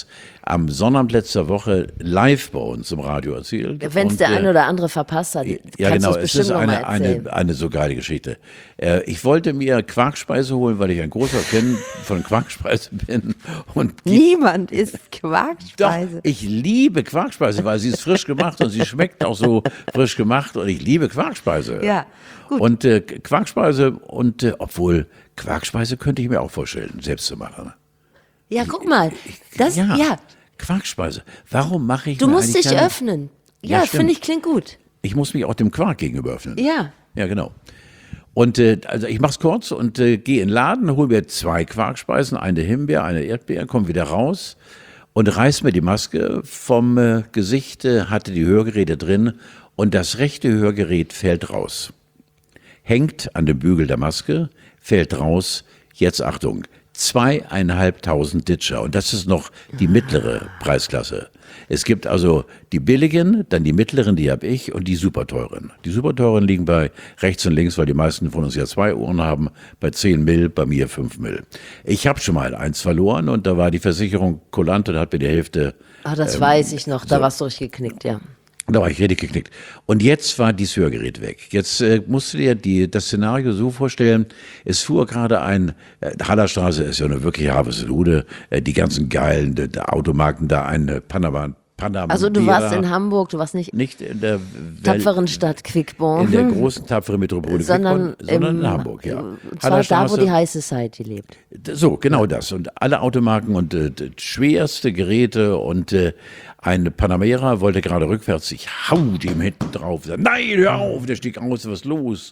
am Sonnabend letzter Woche live bei uns im Radio erzählt. Wenn es Und, der äh, eine oder andere verpasst hat, ja, kannst genau, du es es bestimmt ist noch mal eine, eine, erzählen. eine so geile Geschichte. Äh, ich wollte mir Quarkspeise holen, weil ich ein großer Fan von Quarkspeise bin. Und die, Niemand isst doch, Quarkspeise. ich liebe Quarkspeise, weil sie ist frisch gemacht und sie schmeckt auch so frisch gemacht und ich liebe Quarkspeise. Ja, gut. Und äh, Quarkspeise und äh, obwohl Quarkspeise könnte ich mir auch vorstellen, selbst zu machen. Ja, guck mal. Das, ja, ja, Quarkspeise. Warum mache ich du mir musst eigentlich dich keine- öffnen. Ja, Ja, stimmt. finde ich, klingt gut. Ich muss mich auch dem Quark gegenüber öffnen. Ja. Ja, genau. Und äh, also ich mach's kurz und äh, gehe in den Laden, hole mir zwei Quarkspeisen, eine Himbeer, eine Erdbeer, komme wieder raus und reiß mir die Maske vom äh, Gesicht, äh, hatte die Hörgeräte drin und das rechte Hörgerät fällt raus. Hängt an dem Bügel der Maske, fällt raus, jetzt Achtung, zweieinhalbtausend Ditscher und das ist noch die mittlere Preisklasse. Es gibt also die billigen, dann die mittleren, die habe ich und die super teuren. Die super teuren liegen bei rechts und links, weil die meisten von uns ja zwei Ohren haben, bei zehn Mill, bei mir fünf Mill. Ich habe schon mal eins verloren und da war die Versicherung kulant und hat mir die Hälfte. Ah, das weiß ich noch, da so. warst du durchgeknickt, ja. Da war ich richtig geknickt. Und jetzt war dieses Hörgerät weg. Jetzt äh, musst du dir die, das Szenario so vorstellen, es fuhr gerade ein, äh, Hallerstraße ist ja eine wirkliche Haveslude, äh, die ganzen geilen die, die Automarken da, ein äh, Panama, Panama. Also du warst in Hamburg, du warst nicht Nicht in der tapferen Welt, Stadt Quickborn, in der großen, tapferen Metropole sondern, Quickborn, sondern im, in Hamburg, ja. Und zwar da, wo die High Society lebt. So, genau das. Und alle Automarken und äh, d- schwerste Geräte und äh, ein Panamera wollte gerade rückwärts, ich hau dem hinten drauf. Sag, nein, hör auf, der stieg aus, was ist los?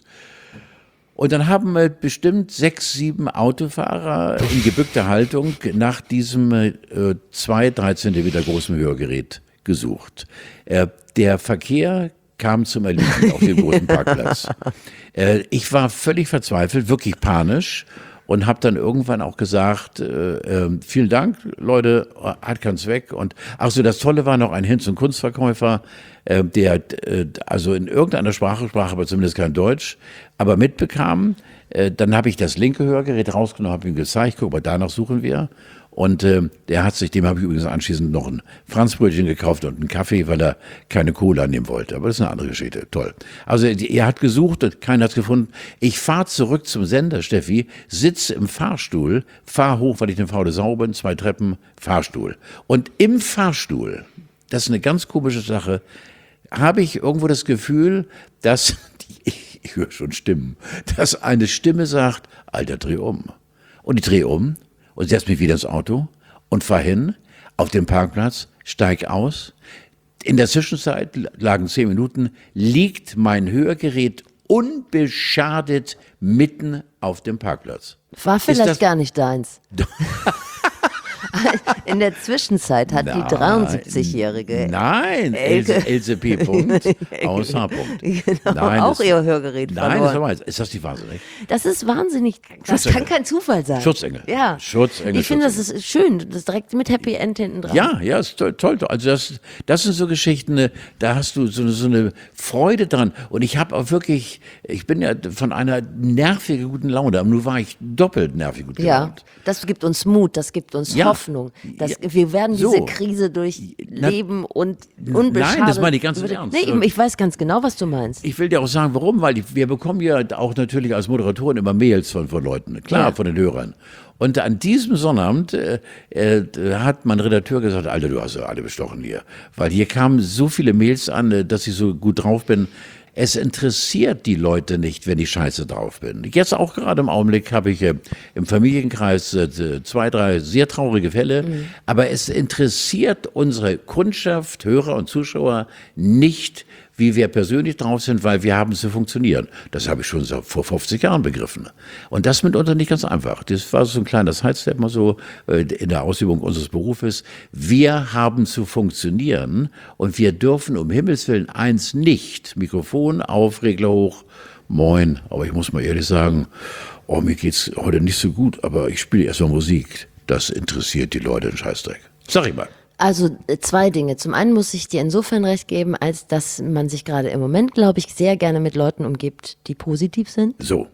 Und dann haben äh, bestimmt sechs, sieben Autofahrer in gebückter Haltung nach diesem äh, zwei, drei Zentimeter großen Hörgerät gesucht. Äh, der Verkehr kam zum Erliegen auf dem großen Parkplatz. Äh, ich war völlig verzweifelt, wirklich panisch und habe dann irgendwann auch gesagt, äh, äh, vielen Dank, Leute, hat keinen Zweck. Und ach so, das Tolle war noch ein Hinz- und Kunstverkäufer, äh, der äh, also in irgendeiner Sprache sprach, aber zumindest kein Deutsch, aber mitbekam. Äh, dann habe ich das linke Hörgerät rausgenommen, habe ihm gezeigt, guck mal, danach suchen wir. Und äh, der hat sich, dem habe ich übrigens anschließend noch ein Franzbrötchen gekauft und einen Kaffee, weil er keine Cola nehmen wollte. Aber das ist eine andere Geschichte. Toll. Also die, er hat gesucht und keiner hat es gefunden. Ich fahre zurück zum Sender, Steffi, sitze im Fahrstuhl, fahre hoch, weil ich eine faule Sau bin, zwei Treppen, Fahrstuhl. Und im Fahrstuhl, das ist eine ganz komische Sache, habe ich irgendwo das Gefühl, dass, ich, ich höre schon Stimmen, dass eine Stimme sagt, Alter, dreh um. Und ich drehe um und setze mich wieder ins Auto und fahre hin auf den Parkplatz, steig aus. In der Zwischenzeit lagen zehn Minuten, liegt mein Hörgerät unbeschadet mitten auf dem Parkplatz. War vielleicht das- gar nicht deins. In der Zwischenzeit hat die dreiundsiebzigjährige Nein, Else, Else P. Punkt aus H. Punkt. Genau, Nein, auch das- ihr Hörgerät Nein, das verloren. war meins. Ist das nicht wahnsinnig? Das ist wahnsinnig. Das Schutzengel. kann kein Zufall sein. Schutzengel. Ja. Schutzengel, Ich finde, das Schutzengel. ist schön. Das ist direkt mit Happy End hinten dran. Ja, ja, ist toll, toll. toll. Also das, das sind so Geschichten, äh, da hast du so, eine- so eine Freude dran. Und ich habe auch wirklich, ich bin ja von einer nervigen guten Laune, aber nun war ich doppelt nervig gut Ja, gelaunt. das gibt uns Mut, das gibt uns Ja. Hoffnung. Das, Ja. Wir werden diese So. Krise durchleben und Nein, unbeschadet. das meine ich ganz im über- Ernst. Nee, ich weiß ganz genau, was du meinst. Ich will dir auch sagen, warum, weil ich, wir bekommen ja auch natürlich als Moderatoren immer Mails von, von Leuten, klar, Ja. von den Hörern. Und an diesem Sonnabend äh, äh, hat mein Redakteur gesagt, Alter, du hast ja alle bestochen hier. Weil hier kamen so viele Mails an, äh, dass ich so gut drauf bin. Es interessiert die Leute nicht, wenn ich scheiße drauf bin. Jetzt auch gerade im Augenblick habe ich äh, im Familienkreis äh, zwei, drei sehr traurige Fälle. Mhm. Aber es interessiert unsere Kundschaft, Hörer und Zuschauer nicht, wie wir persönlich drauf sind, weil wir haben zu funktionieren. Das habe ich schon so vor fünfzig Jahren begriffen. Und das mitunter nicht ganz einfach. Das war so ein kleiner Sidestep mal so äh, in der Ausübung unseres Berufes. Wir haben zu funktionieren und wir dürfen um Himmels Willen eins nicht. Mikrofon auf, Regler hoch, moin. Aber ich muss mal ehrlich sagen, oh, mir geht's heute nicht so gut, aber ich spiele erstmal Musik. Das interessiert die Leute in Scheißdreck. Sag ich mal. Also äh, zwei Dinge. Zum einen muss ich dir insofern recht geben, als dass man sich gerade im Moment, glaube ich, sehr gerne mit Leuten umgibt, die positiv sind. So.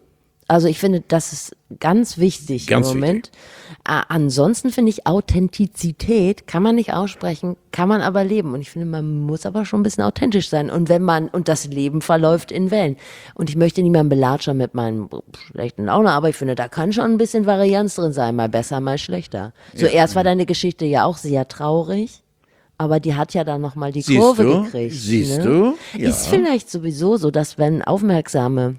Also ich finde, das ist ganz wichtig Ganz im Moment. Äh, ansonsten finde ich, Authentizität kann man nicht aussprechen, kann man aber leben. Und ich finde, man muss aber schon ein bisschen authentisch sein. Und wenn man, und das Leben verläuft in Wellen. Und ich möchte niemanden belatschern mit meinen schlechten Laune, aber ich finde, da kann schon ein bisschen Varianz drin sein, mal besser, mal schlechter. So Ja. erst war deine Geschichte ja auch sehr traurig. Aber die hat ja dann nochmal die Siehst Kurve du? gekriegt. Siehst ne? du? Ja. Ist vielleicht sowieso so, dass wenn aufmerksame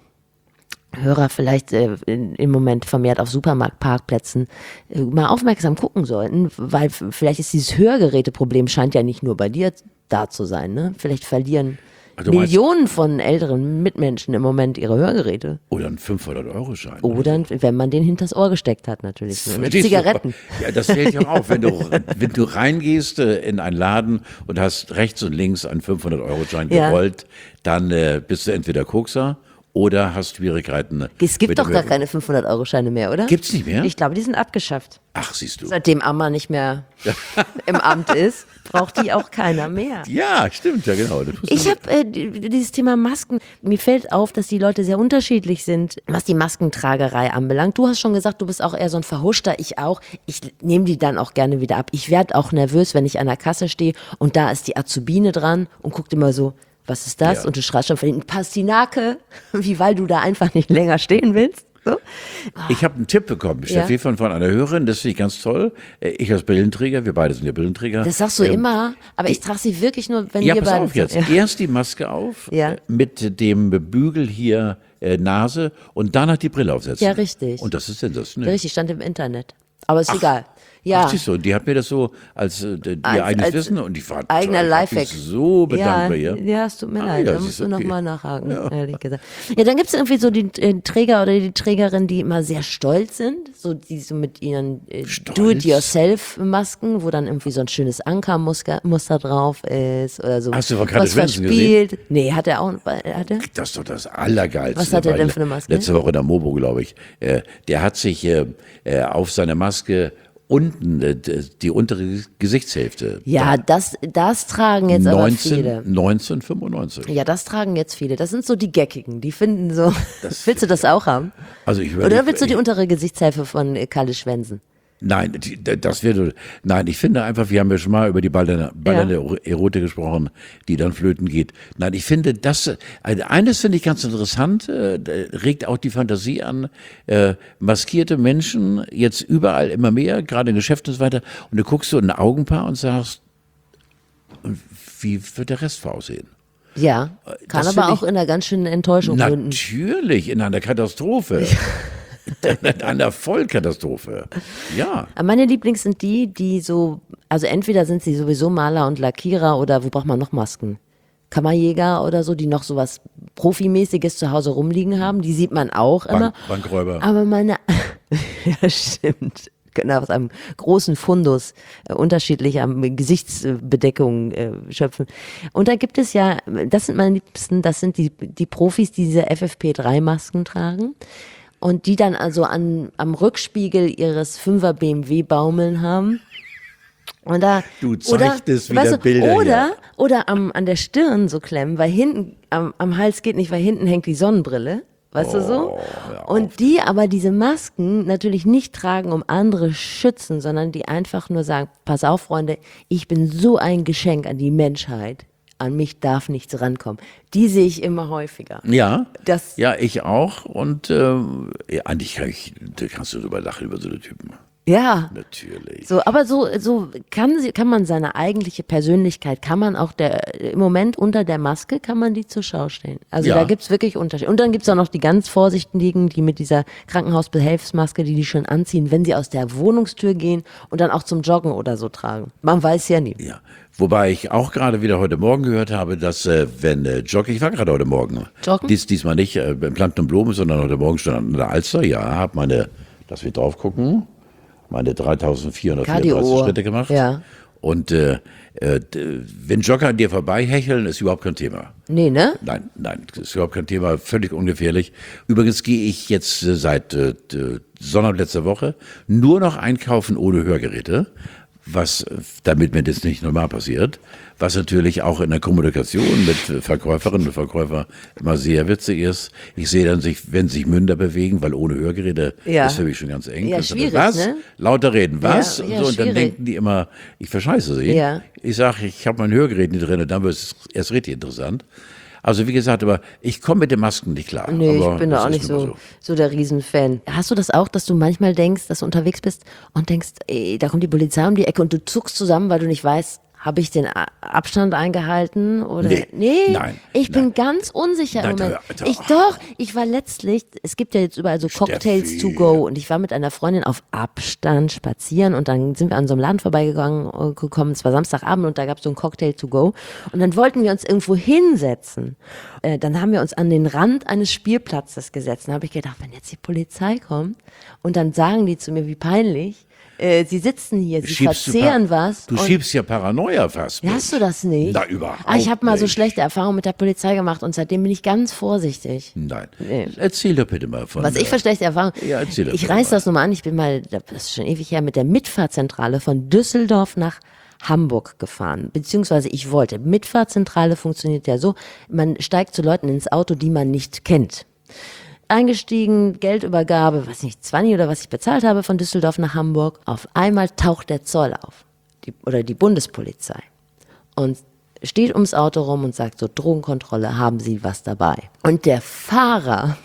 Hörer vielleicht äh, in, im Moment vermehrt auf Supermarktparkplätzen äh, mal aufmerksam gucken sollten, weil f- vielleicht ist dieses Hörgeräteproblem scheint ja nicht nur bei dir da zu sein, ne? Vielleicht verlieren Ach, du meinst- Millionen von älteren Mitmenschen im Moment ihre Hörgeräte. Oder ein fünfhundert-Euro-Schein. Oder wenn man den hinters Ohr gesteckt hat natürlich. Ne? Mit Verstehst du? Zigaretten. Ja, das fällt ja auf. Wenn du, wenn du reingehst äh, in einen Laden und hast rechts und links einen fünfhundert-Euro-Schein Ja. gerollt, dann äh, bist du entweder Kokser oder hast Schwierigkeiten. Es gibt mit doch dem- gar keine fünfhundert-Euro-Scheine mehr, oder? Gibt's nicht mehr? Ich glaube, die sind abgeschafft. Ach, siehst du. Seitdem Amma nicht mehr im Amt ist, braucht die auch keiner mehr. Ja, stimmt, ja genau. Das muss Ich man- habe äh, die- dieses Thema Masken, mir fällt auf, dass die Leute sehr unterschiedlich sind, was die Maskentragerei anbelangt. Du hast schon gesagt, du bist auch eher so ein Verhuschter, ich auch. Ich nehme die dann auch gerne wieder ab. Ich werde auch nervös, wenn ich an der Kasse stehe und da ist die Azubine dran und guckt immer so, was ist das? Ja. Und du schreist schon von hinten, Pastinake, wie weil du da einfach nicht länger stehen willst. So. Ich habe einen Tipp bekommen, Steffi, Ja. von, von einer Hörerin, das finde ich ganz toll. Äh, Ich als Brillenträger, wir beide sind ja Brillenträger. Das sagst du Ähm, immer, aber ich trage sie wirklich nur, wenn Ja, wir pass beide auf jetzt. Ja. Erst die Maske auf, Ja. äh, mit dem Bügel hier äh, Nase und danach die Brille aufsetzen. Ja, richtig. Und das ist sensationell. Richtig, stand im Internet. Aber ist egal. Ja. Ach, siehst du, und die hat mir das so als äh, d- Als- ihr eigenes als Wissen und ich war eigener ich hab mich Lifehack. so bedankt ja, bei ihr. Ja, es tut mir Ah, leid, ja, da sie musst ist du okay. nochmal nachhaken, ehrlich gesagt. Ja, dann gibt es irgendwie so die äh, Träger oder die Trägerin, die immer sehr stolz sind, so die so mit ihren äh, Stolz? Do-it-yourself-Masken, wo dann irgendwie so ein schönes Ankermuster Muster drauf ist oder so. Hast du von Kalle was Svensson verspielt. Nee, hat er auch, hat er? Das ist doch das Allergeilste. Was hat er weil denn für eine Maske? Letzte Woche in der Mobo, glaube ich. Äh, der hat sich äh, äh, auf seine Maske unten, äh, d- die untere Gesichtshälfte. Ja, das, das tragen jetzt aber viele. neunzehn, neunzehnhundertfünfundneunzig. Ja, das tragen jetzt viele. Das sind so die Geckigen. Die finden so. Willst du das auch haben? Also ich Oder willst du die untere Gesichtshälfte von äh, Kalle Schwensen? Nein, die, das wäre. Nein, ich finde einfach, wir haben ja schon mal über die ballernde, ballernde Erotik gesprochen, die dann flöten geht. Nein, ich finde das, also eines finde ich ganz interessant, äh, regt auch die Fantasie an, äh, maskierte Menschen jetzt überall immer mehr, gerade in Geschäften und so weiter, und du guckst so in ein Augenpaar und sagst, und wie wird der Rest aussehen? Ja, kann das aber find auch in einer ganz schönen Enttäuschung münden. Natürlich, in einer Katastrophe. In einer Vollkatastrophe. Ja. Aber meine Lieblings sind die, die so, also entweder sind sie sowieso Maler und Lackierer oder wo braucht man noch Masken? Kammerjäger oder so, die noch sowas Profimäßiges zu Hause rumliegen haben, die sieht man auch immer. Bank, Bankräuber. Aber meine, ja stimmt, genau, aus einem großen Fundus äh, unterschiedlicher Gesichtsbedeckungen äh, schöpfen. Und da gibt es ja, das sind meine Liebsten, das sind die, die Profis, die diese F F P drei Masken tragen. Und die dann also an, am Rückspiegel ihres Fünfer B M W baumeln haben. Und da, Du zeichnest wieder weißt du, Bilder Oder, hier. oder am, an der Stirn so klemmen, weil hinten, am, am Hals geht nicht, weil hinten hängt die Sonnenbrille. Weißt du so? Und die aber diese Masken natürlich nicht tragen, um andere schützen, sondern die einfach nur sagen, pass auf, Freunde, ich bin so ein Geschenk an die Menschheit. An mich darf nichts rankommen. Die sehe ich immer häufiger. Ja, Das- ja, ich auch. Und äh, ja, eigentlich kann ich, da kannst du drüber lachen über so eine Typen. Ja. Natürlich. So, aber so, so kann, sie, kann man seine eigentliche Persönlichkeit, kann man auch der, im Moment unter der Maske, kann man die zur Schau stellen. Also Ja. da gibt's wirklich Unterschiede. Und dann gibt's auch noch die ganz Vorsichtigen, die mit dieser Krankenhausbehelfsmaske, die die schon anziehen, wenn sie aus der Wohnungstür gehen und dann auch zum Joggen oder so tragen. Man weiß ja nie. Ja. Wobei ich auch gerade wieder heute Morgen gehört habe, dass äh, wenn äh, Jogge, ich war gerade heute Morgen, Joggen? Dies, diesmal nicht äh, beim Planten und Blumen, sondern heute Morgen schon an der Alster, ja, habe meine, lass mich drauf gucken, meine dreitausendvierhundertvierunddreißig Cardio. Schritte gemacht. Ja. Und äh, äh, d- wenn Jogger an dir vorbei hecheln, ist überhaupt kein Thema. Nee, ne? Nein, nein, das ist überhaupt kein Thema, völlig ungefährlich. Übrigens gehe ich jetzt äh, seit äh, d- Sonnabend letzter Woche nur noch einkaufen ohne Hörgeräte, was, damit mir das nicht normal passiert, was natürlich auch in der Kommunikation mit Verkäuferinnen und Verkäufern immer sehr witzig ist. Ich sehe dann, sich, wenn sich Münder bewegen, weil ohne Hörgeräte Ja. ist für mich schon ganz eng. Ja, Und so, schwierig, was? ne? Lauter reden, was? Ja, und, ja, so, und dann schwierig. denken die immer, ich verscheiße sie. Ja. Ich sage, ich habe mein Hörgerät nicht drin, dann wird es erst richtig interessant. Also wie gesagt, aber ich komme mit den Masken nicht klar. Nee, aber ich bin das da auch ist nicht nun so, mal so der Riesenfan. Hast du das auch, dass du manchmal denkst, dass du unterwegs bist und denkst, ey, da kommt die Polizei um die Ecke und du zuckst zusammen, weil du nicht weißt, habe ich den A- Abstand eingehalten oder Nee, nein, ich bin nein. ganz unsicher im Nein, Moment. da- da- Ich doch, ich war letztlich, es gibt ja jetzt überall so Cocktails Steffi. to go und ich war mit einer Freundin auf Abstand spazieren und dann sind wir an so einem Laden vorbeigegangen äh, gekommen, es war Samstagabend und da gab es so ein Cocktail to go und dann wollten wir uns irgendwo hinsetzen. Äh, dann haben wir uns an den Rand eines Spielplatzes gesetzt. Dann habe ich gedacht, wenn jetzt die Polizei kommt und dann sagen die zu mir, wie peinlich, äh, sie sitzen hier, sie Schiebst du verzehren Pa- was. Du und schiebst ja Paranoia fast. Ja, mit. hast du das nicht? Na, überhaupt Ah, ich habe mal so nicht. schlechte Erfahrungen mit der Polizei gemacht und seitdem bin ich ganz vorsichtig. Nein. Nee. Erzähl doch bitte mal von. Was ich für schlechte Erfahrungen. Ja, erzähl doch ich bitte reiß mal. das nochmal an. Ich bin mal, das ist schon ewig her, mit der Mitfahrzentrale von Düsseldorf nach Hamburg gefahren. Beziehungsweise ich wollte. Mitfahrzentrale funktioniert ja so, man steigt zu Leuten ins Auto, die man nicht kennt. Eingestiegen, Geldübergabe, weiß nicht, zwanzig oder was ich bezahlt habe von Düsseldorf nach Hamburg. Auf einmal taucht der Zoll auf. Die, oder die Bundespolizei. Und steht ums Auto rum und sagt so, Drogenkontrolle, haben Sie was dabei? Und der Fahrer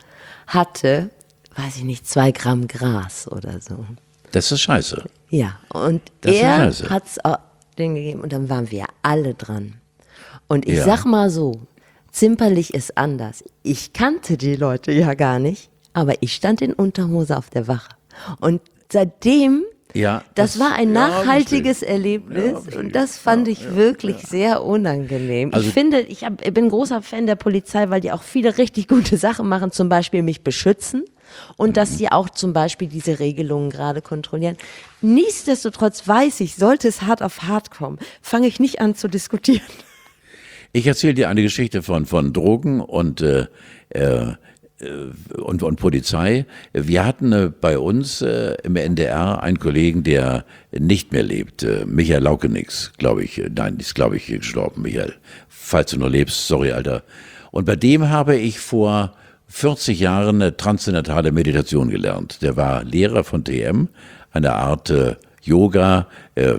hatte, weiß ich nicht, zwei Gramm Gras oder so. Das ist scheiße. Ja, und Das ist er scheiße. hat's auch den gegeben und dann waren wir alle dran. Und ich Ja. sag mal so, zimperlich ist anders. Ich kannte die Leute ja gar nicht, aber ich stand in Unterhose auf der Wache. Und seitdem, Ja, das, das- war ein ja, nachhaltiges verstehe. Erlebnis Ja, verstehe. und das fand Ja, ich ja, wirklich sehr unangenehm. Also- ich finde, ich, hab, ich bin ein großer Fan der Polizei, weil die auch viele richtig gute Sachen machen, zum Beispiel mich beschützen. Und dass sie auch zum Beispiel diese Regelungen gerade kontrollieren. Nichtsdestotrotz weiß ich, sollte es hart auf hart kommen, fange ich nicht an zu diskutieren. Ich erzähle dir eine Geschichte von, von Drogen und, äh, äh, und, und Polizei. Wir hatten äh, bei uns äh, im N D R einen Kollegen, der nicht mehr lebt. Äh, Michael Laukenix, glaube ich. Nein, ist, glaube ich, gestorben, Michael. Falls du noch lebst, sorry, Alter. Und bei dem habe ich vor vierzig Jahren eine transzendentale Meditation gelernt. Der war Lehrer von T M, eine Art äh, Yoga, äh,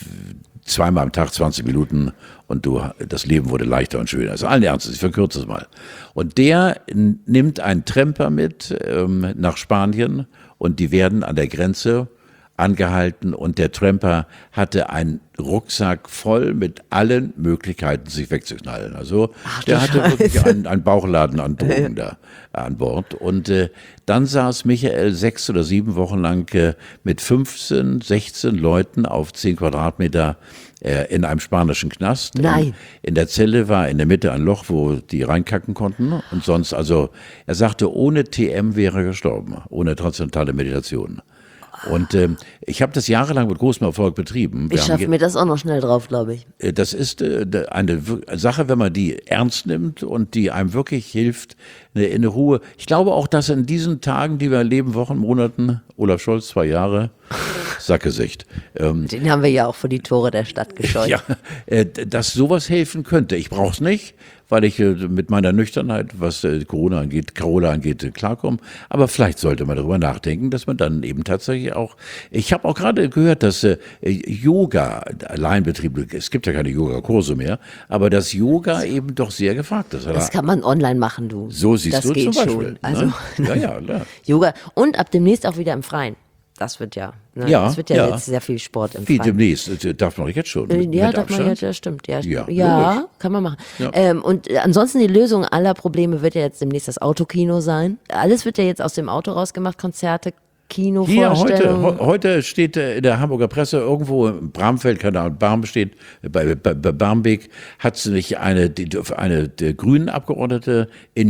zweimal am Tag zwanzig Minuten und du, das Leben wurde leichter und schöner. Also allen Ernstes, ich verkürze es mal. Und der n- nimmt einen Tramper mit ähm, nach Spanien und die werden an der Grenze angehalten und der Tramper hatte einen Rucksack voll mit allen Möglichkeiten, sich wegzuknallen. Also der hatte wirklich einen, einen Bauchladen an Drogen da an Bord. Und äh, dann saß Michael sechs oder sieben Wochen lang äh, mit fünfzehn, sechzehn Leuten auf zehn Quadratmeter äh, in einem spanischen Knast. Nein. Und in der Zelle war in der Mitte ein Loch, wo die reinkacken konnten. Und sonst, also er sagte, ohne T M wäre er gestorben, ohne transzendentale Meditation. Und ähm, ich habe das jahrelang mit großem Erfolg betrieben. Wir Ich haben schaffe je- mir das auch noch schnell drauf, glaube ich. äh, Das ist äh, de- eine wir- Sache, wenn man die ernst nimmt und die einem wirklich hilft, eine, in eine Ruhe. Ich glaube auch, dass in diesen Tagen, die wir erleben, Wochen, Monaten, Olaf Scholz, zwei Jahre, Sackgesicht, ähm, Den haben wir ja auch vor die Tore der Stadt gescheut. ja, äh, dass sowas helfen könnte. Ich brauche es nicht, weil ich äh, mit meiner Nüchternheit, was äh, Corona angeht, Carola angeht, äh, klarkomme. Aber vielleicht sollte man darüber nachdenken, dass man dann eben tatsächlich auch. Ich habe auch gerade gehört, dass äh, Yoga, Alleinbetrieb, es gibt ja keine Yogakurse mehr, aber dass Yoga eben doch sehr gefragt ist. Das kann man online machen, du. So siehst das du geht zum Beispiel. schon. Also Ne? Ja, ja, klar. Yoga und ab demnächst auch wieder im Freien. Das wird ja. Ne? Ja, es wird ja, ja. jetzt sehr viel Sport im Wie Freien. demnächst, äh, darf man jetzt schon. Mit, Ja, mit darf man Abstand? jetzt, ja, stimmt. Ja, Ja, ja logisch. kann man machen. Ja. Ähm, und äh, ansonsten die Lösung aller Probleme wird ja jetzt demnächst das Autokino sein. Alles wird ja jetzt aus dem Auto rausgemacht, Konzerte, Kino, Hier heute, Vorstellungen. he- heute steht äh, in der Hamburger Presse irgendwo im Bramfeld, keine Ahnung, Barm steht, bei, bei, bei Barmbek hat sich eine, die, eine der grünen Abgeordnete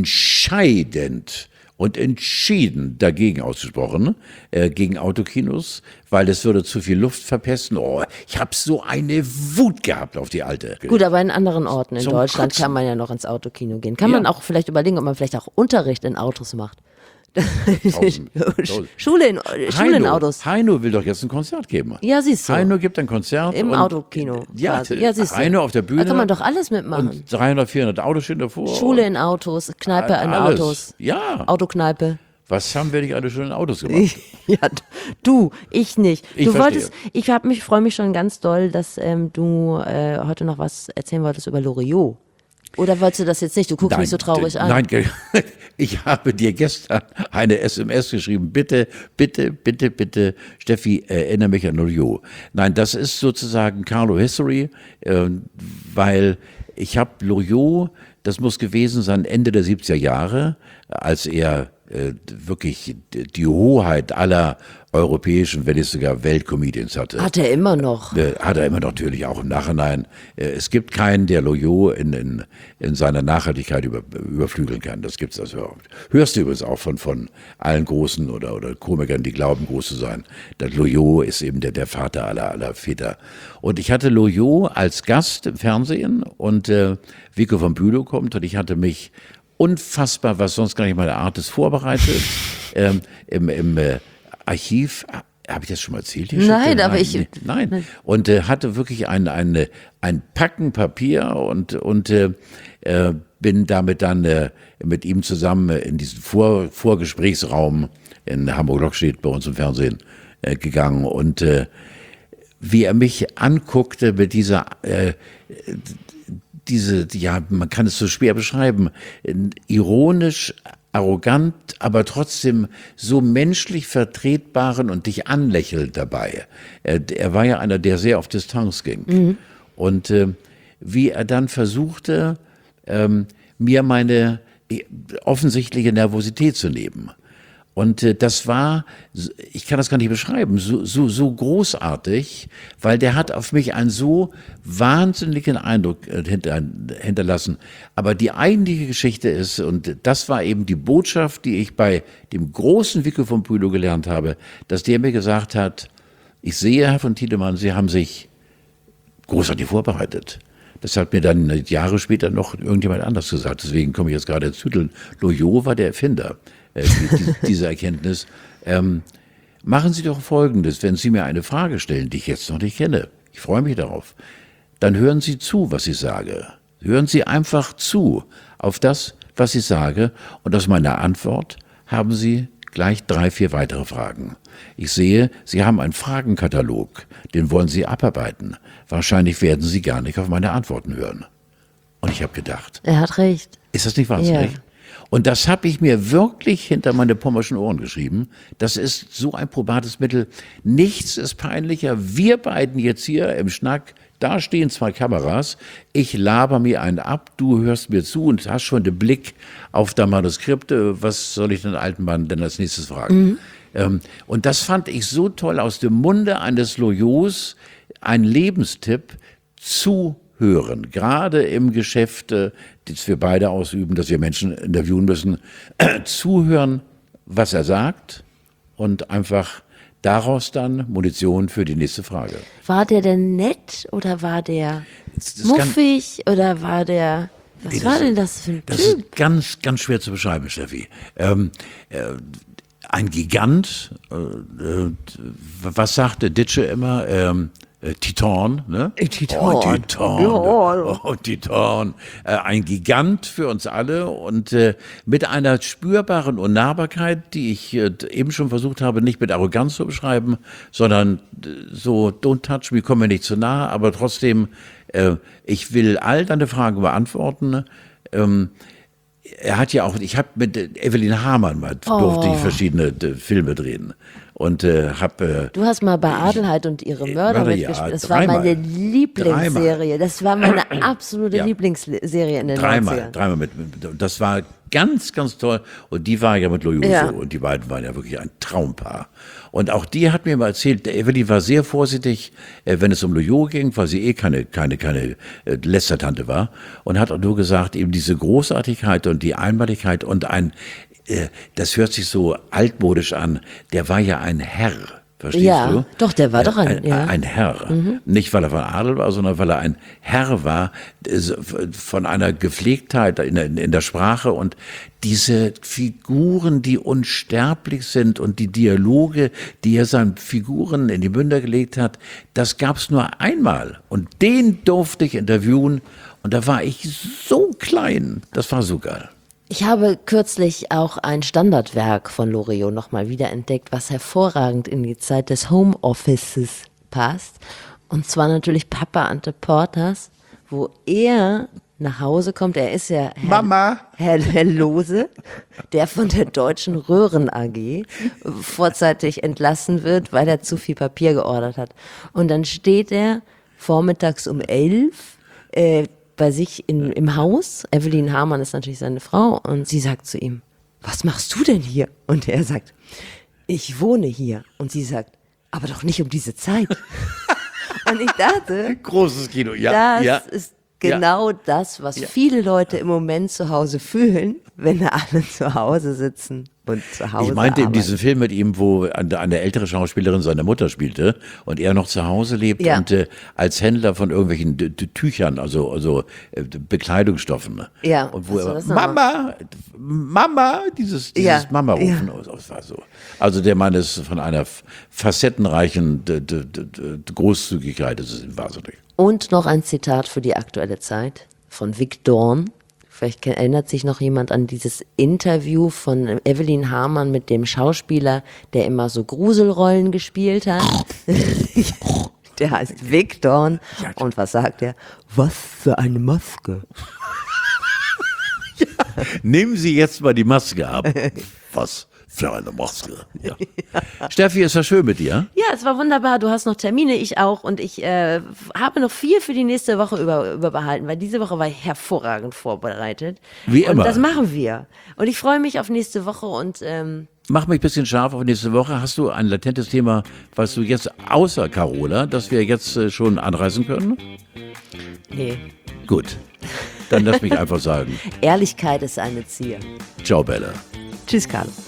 entscheidend und entschieden dagegen ausgesprochen, äh, gegen Autokinos, weil es würde zu viel Luft verpesten. Oh, ich habe so eine Wut gehabt auf die Alte. Gut, aber in anderen Orten in Zum Deutschland Kotzen. kann man ja noch ins Autokino gehen. Kann Ja. man auch vielleicht überlegen, ob man vielleicht auch Unterricht in Autos macht. Tausend, tausend. Schule in, Schule in Autos. Heino will doch jetzt ein Konzert geben. Ja, siehst du. Heino gibt ein Konzert. Im und, Autokino. Ja, quasi. Ja, siehst du. Heino auf der Bühne. Da kann man doch alles mitmachen. Und dreihundert, vierhundert Autos stehen davor. Schule in Autos, Kneipe in Alles. Autos. Ja. Autokneipe. Was haben wir nicht alle schon in Autos gemacht? Ja, du, ich nicht. Ich du verstehe. wolltest, ich hab mich, freue mich schon ganz doll, dass ähm, du äh, heute noch was erzählen wolltest über Loriot. Oder wolltest du das jetzt nicht? Du guckst mich so traurig d- an. Nein, ich habe dir gestern eine S M S geschrieben. Bitte, bitte, bitte, bitte, Steffi, erinnere mich an Loriot. Nein, das ist sozusagen Carlo History, äh, weil ich habe Loriot, das muss gewesen sein Ende der siebziger Jahre, als er äh, wirklich die Hoheit aller europäischen, wenn nicht sogar Weltcomedians hatte. Hat er immer noch. Äh, Hat er immer natürlich auch im Nachhinein. Äh, Es gibt keinen, der Loriot in, in, in seiner Nachhaltigkeit über, überflügeln kann. Das gibt's also überhaupt. Hörst du übrigens auch von, von allen Großen oder, oder Komikern, die glauben, groß zu sein. Der Loriot ist eben der, der Vater aller, aller Väter. Und ich hatte Loriot als Gast im Fernsehen und äh, Vico von Bülow kommt und ich hatte mich unfassbar, was sonst gar nicht meine Art ist, vorbereitet. ähm, Im, im äh, Archiv, habe ich das schon mal erzählt? Die Nein, Geschichte? aber ich- nee, Nein, und äh, hatte wirklich ein, ein, ein Packen Papier und, und äh, äh, bin damit dann äh, mit ihm zusammen in diesen Vor, Vorgesprächsraum in Hamburg-Lockstedt bei uns im Fernsehen äh, gegangen und äh, wie er mich anguckte mit dieser äh, diese, ja, man kann es so schwer beschreiben, ironisch, arrogant, aber trotzdem so menschlich vertretbaren und dich anlächelt dabei. Er, er war ja einer, der sehr auf Distanz ging. Mhm. Und äh, wie er dann versuchte, ähm, mir meine offensichtliche Nervosität zu nehmen. Und äh, das war, ich kann das gar nicht beschreiben, so, so, so großartig, weil der hat auf mich einen so wahnsinnigen Eindruck äh, hinter, hinterlassen. Aber die eigentliche Geschichte ist, und das war eben die Botschaft, die ich bei dem großen Vico von Bülow gelernt habe, dass der mir gesagt hat, ich sehe, Herr von Tiedemann, Sie haben sich großartig vorbereitet. Das hat mir dann Jahre später noch irgendjemand anders gesagt. Deswegen komme ich jetzt gerade ins Tüdeln. Loriot war der Erfinder äh, die, dieser Erkenntnis. Ähm, machen Sie doch Folgendes, wenn Sie mir eine Frage stellen, die ich jetzt noch nicht kenne. Ich freue mich darauf. Dann hören Sie zu, was ich sage. Hören Sie einfach zu auf das, was ich sage. Und aus meiner Antwort haben Sie gleich drei, vier weitere Fragen. Ich sehe, Sie haben einen Fragenkatalog, den wollen Sie abarbeiten. Wahrscheinlich werden Sie gar nicht auf meine Antworten hören. Und ich habe gedacht, Er hat recht. ist das nicht wahnsinnig? Ja. Und das habe ich mir wirklich hinter meine pommerschen Ohren geschrieben. Das ist so ein probates Mittel. Nichts ist peinlicher. Wir beiden jetzt hier im Schnack, da stehen zwei Kameras. Ich laber mir einen ab, du hörst mir zu und hast schon den Blick auf dein Manuskript. Was soll ich den alten Mann denn als nächstes fragen? Mhm. Ähm, und das fand ich so toll aus dem Munde eines Loriots, ein Lebenstipp, zuhören. Gerade im Geschäft, äh, das wir beide ausüben, dass wir Menschen interviewen müssen, äh, zuhören, was er sagt und einfach daraus dann Munition für die nächste Frage. War der denn nett oder war der Das- das kann- muffig oder war der, was Nee, war das- denn das für ein Das Typ? ist ganz, ganz schwer zu beschreiben, Steffi. Ähm, äh, ein Gigant, äh, äh, was sagte Ditsche immer? Ähm, äh, Titan, ne? Titan. Oh, Titan. Ja. Oh, Titan. Äh, ein Gigant für uns alle und äh, mit einer spürbaren Unnahbarkeit, die ich äh, eben schon versucht habe, nicht mit Arroganz zu beschreiben, sondern äh, so, don't touch me, komm mir nicht zu nahe, aber trotzdem, äh, ich will all deine Fragen beantworten. Ähm, Er hat ja auch, ich habe mit Evelyn Hamann mal, durfte ich verschiedene äh, Filme drehen und äh, habe... Äh, Du hast mal bei Adelheid und ihre Mörder Mörder, ja, mitgespielt. Das war dreimal. meine Lieblingsserie. Das war meine absolute Ja. Lieblingsserie in den Dreimal, neunzigern. dreimal mit, mit, das war ganz, ganz toll. Und die war ja mit Loriot Ja. so. Und die beiden waren ja wirklich ein Traumpaar. Und auch die hat mir mal erzählt, der Evelyn war sehr vorsichtig, äh, wenn es um Loriot ging, weil sie eh keine, keine, keine äh, Lästertante war. Und hat auch nur gesagt, eben diese Großartigkeit und die Einmaligkeit und ein, äh, das hört sich so altmodisch an, der war ja ein Herr. Verstehst Ja, du? doch, der war doch ein- ein, ja. ein Herr. Nicht, weil er von Adel war, sondern weil er ein Herr war, äh, von einer Gepflegtheit in der, in der Sprache und diese Figuren, die unsterblich sind und die Dialoge, die er seinen Figuren in die Münder gelegt hat, das gab's nur einmal. Und den durfte ich interviewen und da war ich so klein. Das war so geil. Ich habe kürzlich auch ein Standardwerk von Loriot nochmal wiederentdeckt, was hervorragend in die Zeit des Homeoffices passt. Und zwar natürlich Papa Ante Portas, wo er nach Hause kommt. Er ist ja Herr, Mama. Herr, Herr Lose, der von der Deutschen Röhren A G vorzeitig entlassen wird, weil er zu viel Papier geordert hat. Und dann steht er vormittags um elf äh, bei sich in, im Haus. Evelyn Hamann ist natürlich seine Frau und sie sagt zu ihm, was machst du denn hier? Und er sagt, ich wohne hier. Und sie sagt, aber doch nicht um diese Zeit. Und ich dachte, Großes Kino, ja. das ja. ist genau ja. das, was ja. viele Leute im Moment zu Hause fühlen, wenn alle zu Hause sitzen und zu Hause Ich meinte arbeiten. in diesem Film mit ihm, wo eine, eine ältere Schauspielerin seine Mutter spielte und er noch zu Hause lebt Ja. und äh, als Händler von irgendwelchen D- D- Tüchern, also, also äh, Bekleidungsstoffen. Ne? Ja, Und wo was war er das nochmal? Mama, Mama, dieses, dieses Ja, Mama rufen. ja. Das war so. Also der Mann ist von einer f- facettenreichen D- D- D- D- Großzügigkeit, das ist wahnsinnig. Und noch ein Zitat für die aktuelle Zeit von Vic Dorn. Vielleicht erinnert sich noch jemand an dieses Interview von Evelyn Hamann mit dem Schauspieler, der immer so Gruselrollen gespielt hat. Der heißt Vic Dorn. Und was sagt er? Was für eine Maske. Nehmen Sie jetzt mal die Maske ab. Was für eine Maske. Ja. Steffi, ist das schön mit dir? Ja, es war wunderbar. Du hast noch Termine, ich auch. Und ich äh, habe noch viel für die nächste Woche über, überbehalten, weil diese Woche war hervorragend vorbereitet. Wie und immer. das machen wir. Und ich freue mich auf nächste Woche und ähm, Mach mich ein bisschen scharf auf nächste Woche. Hast du ein latentes Thema, was du jetzt außer Carola, das wir jetzt äh, schon anreißen können? nee. Gut. Dann lass mich einfach sagen. Ehrlichkeit ist eine Zier. Ciao, Bella. Tschüss, Carlo.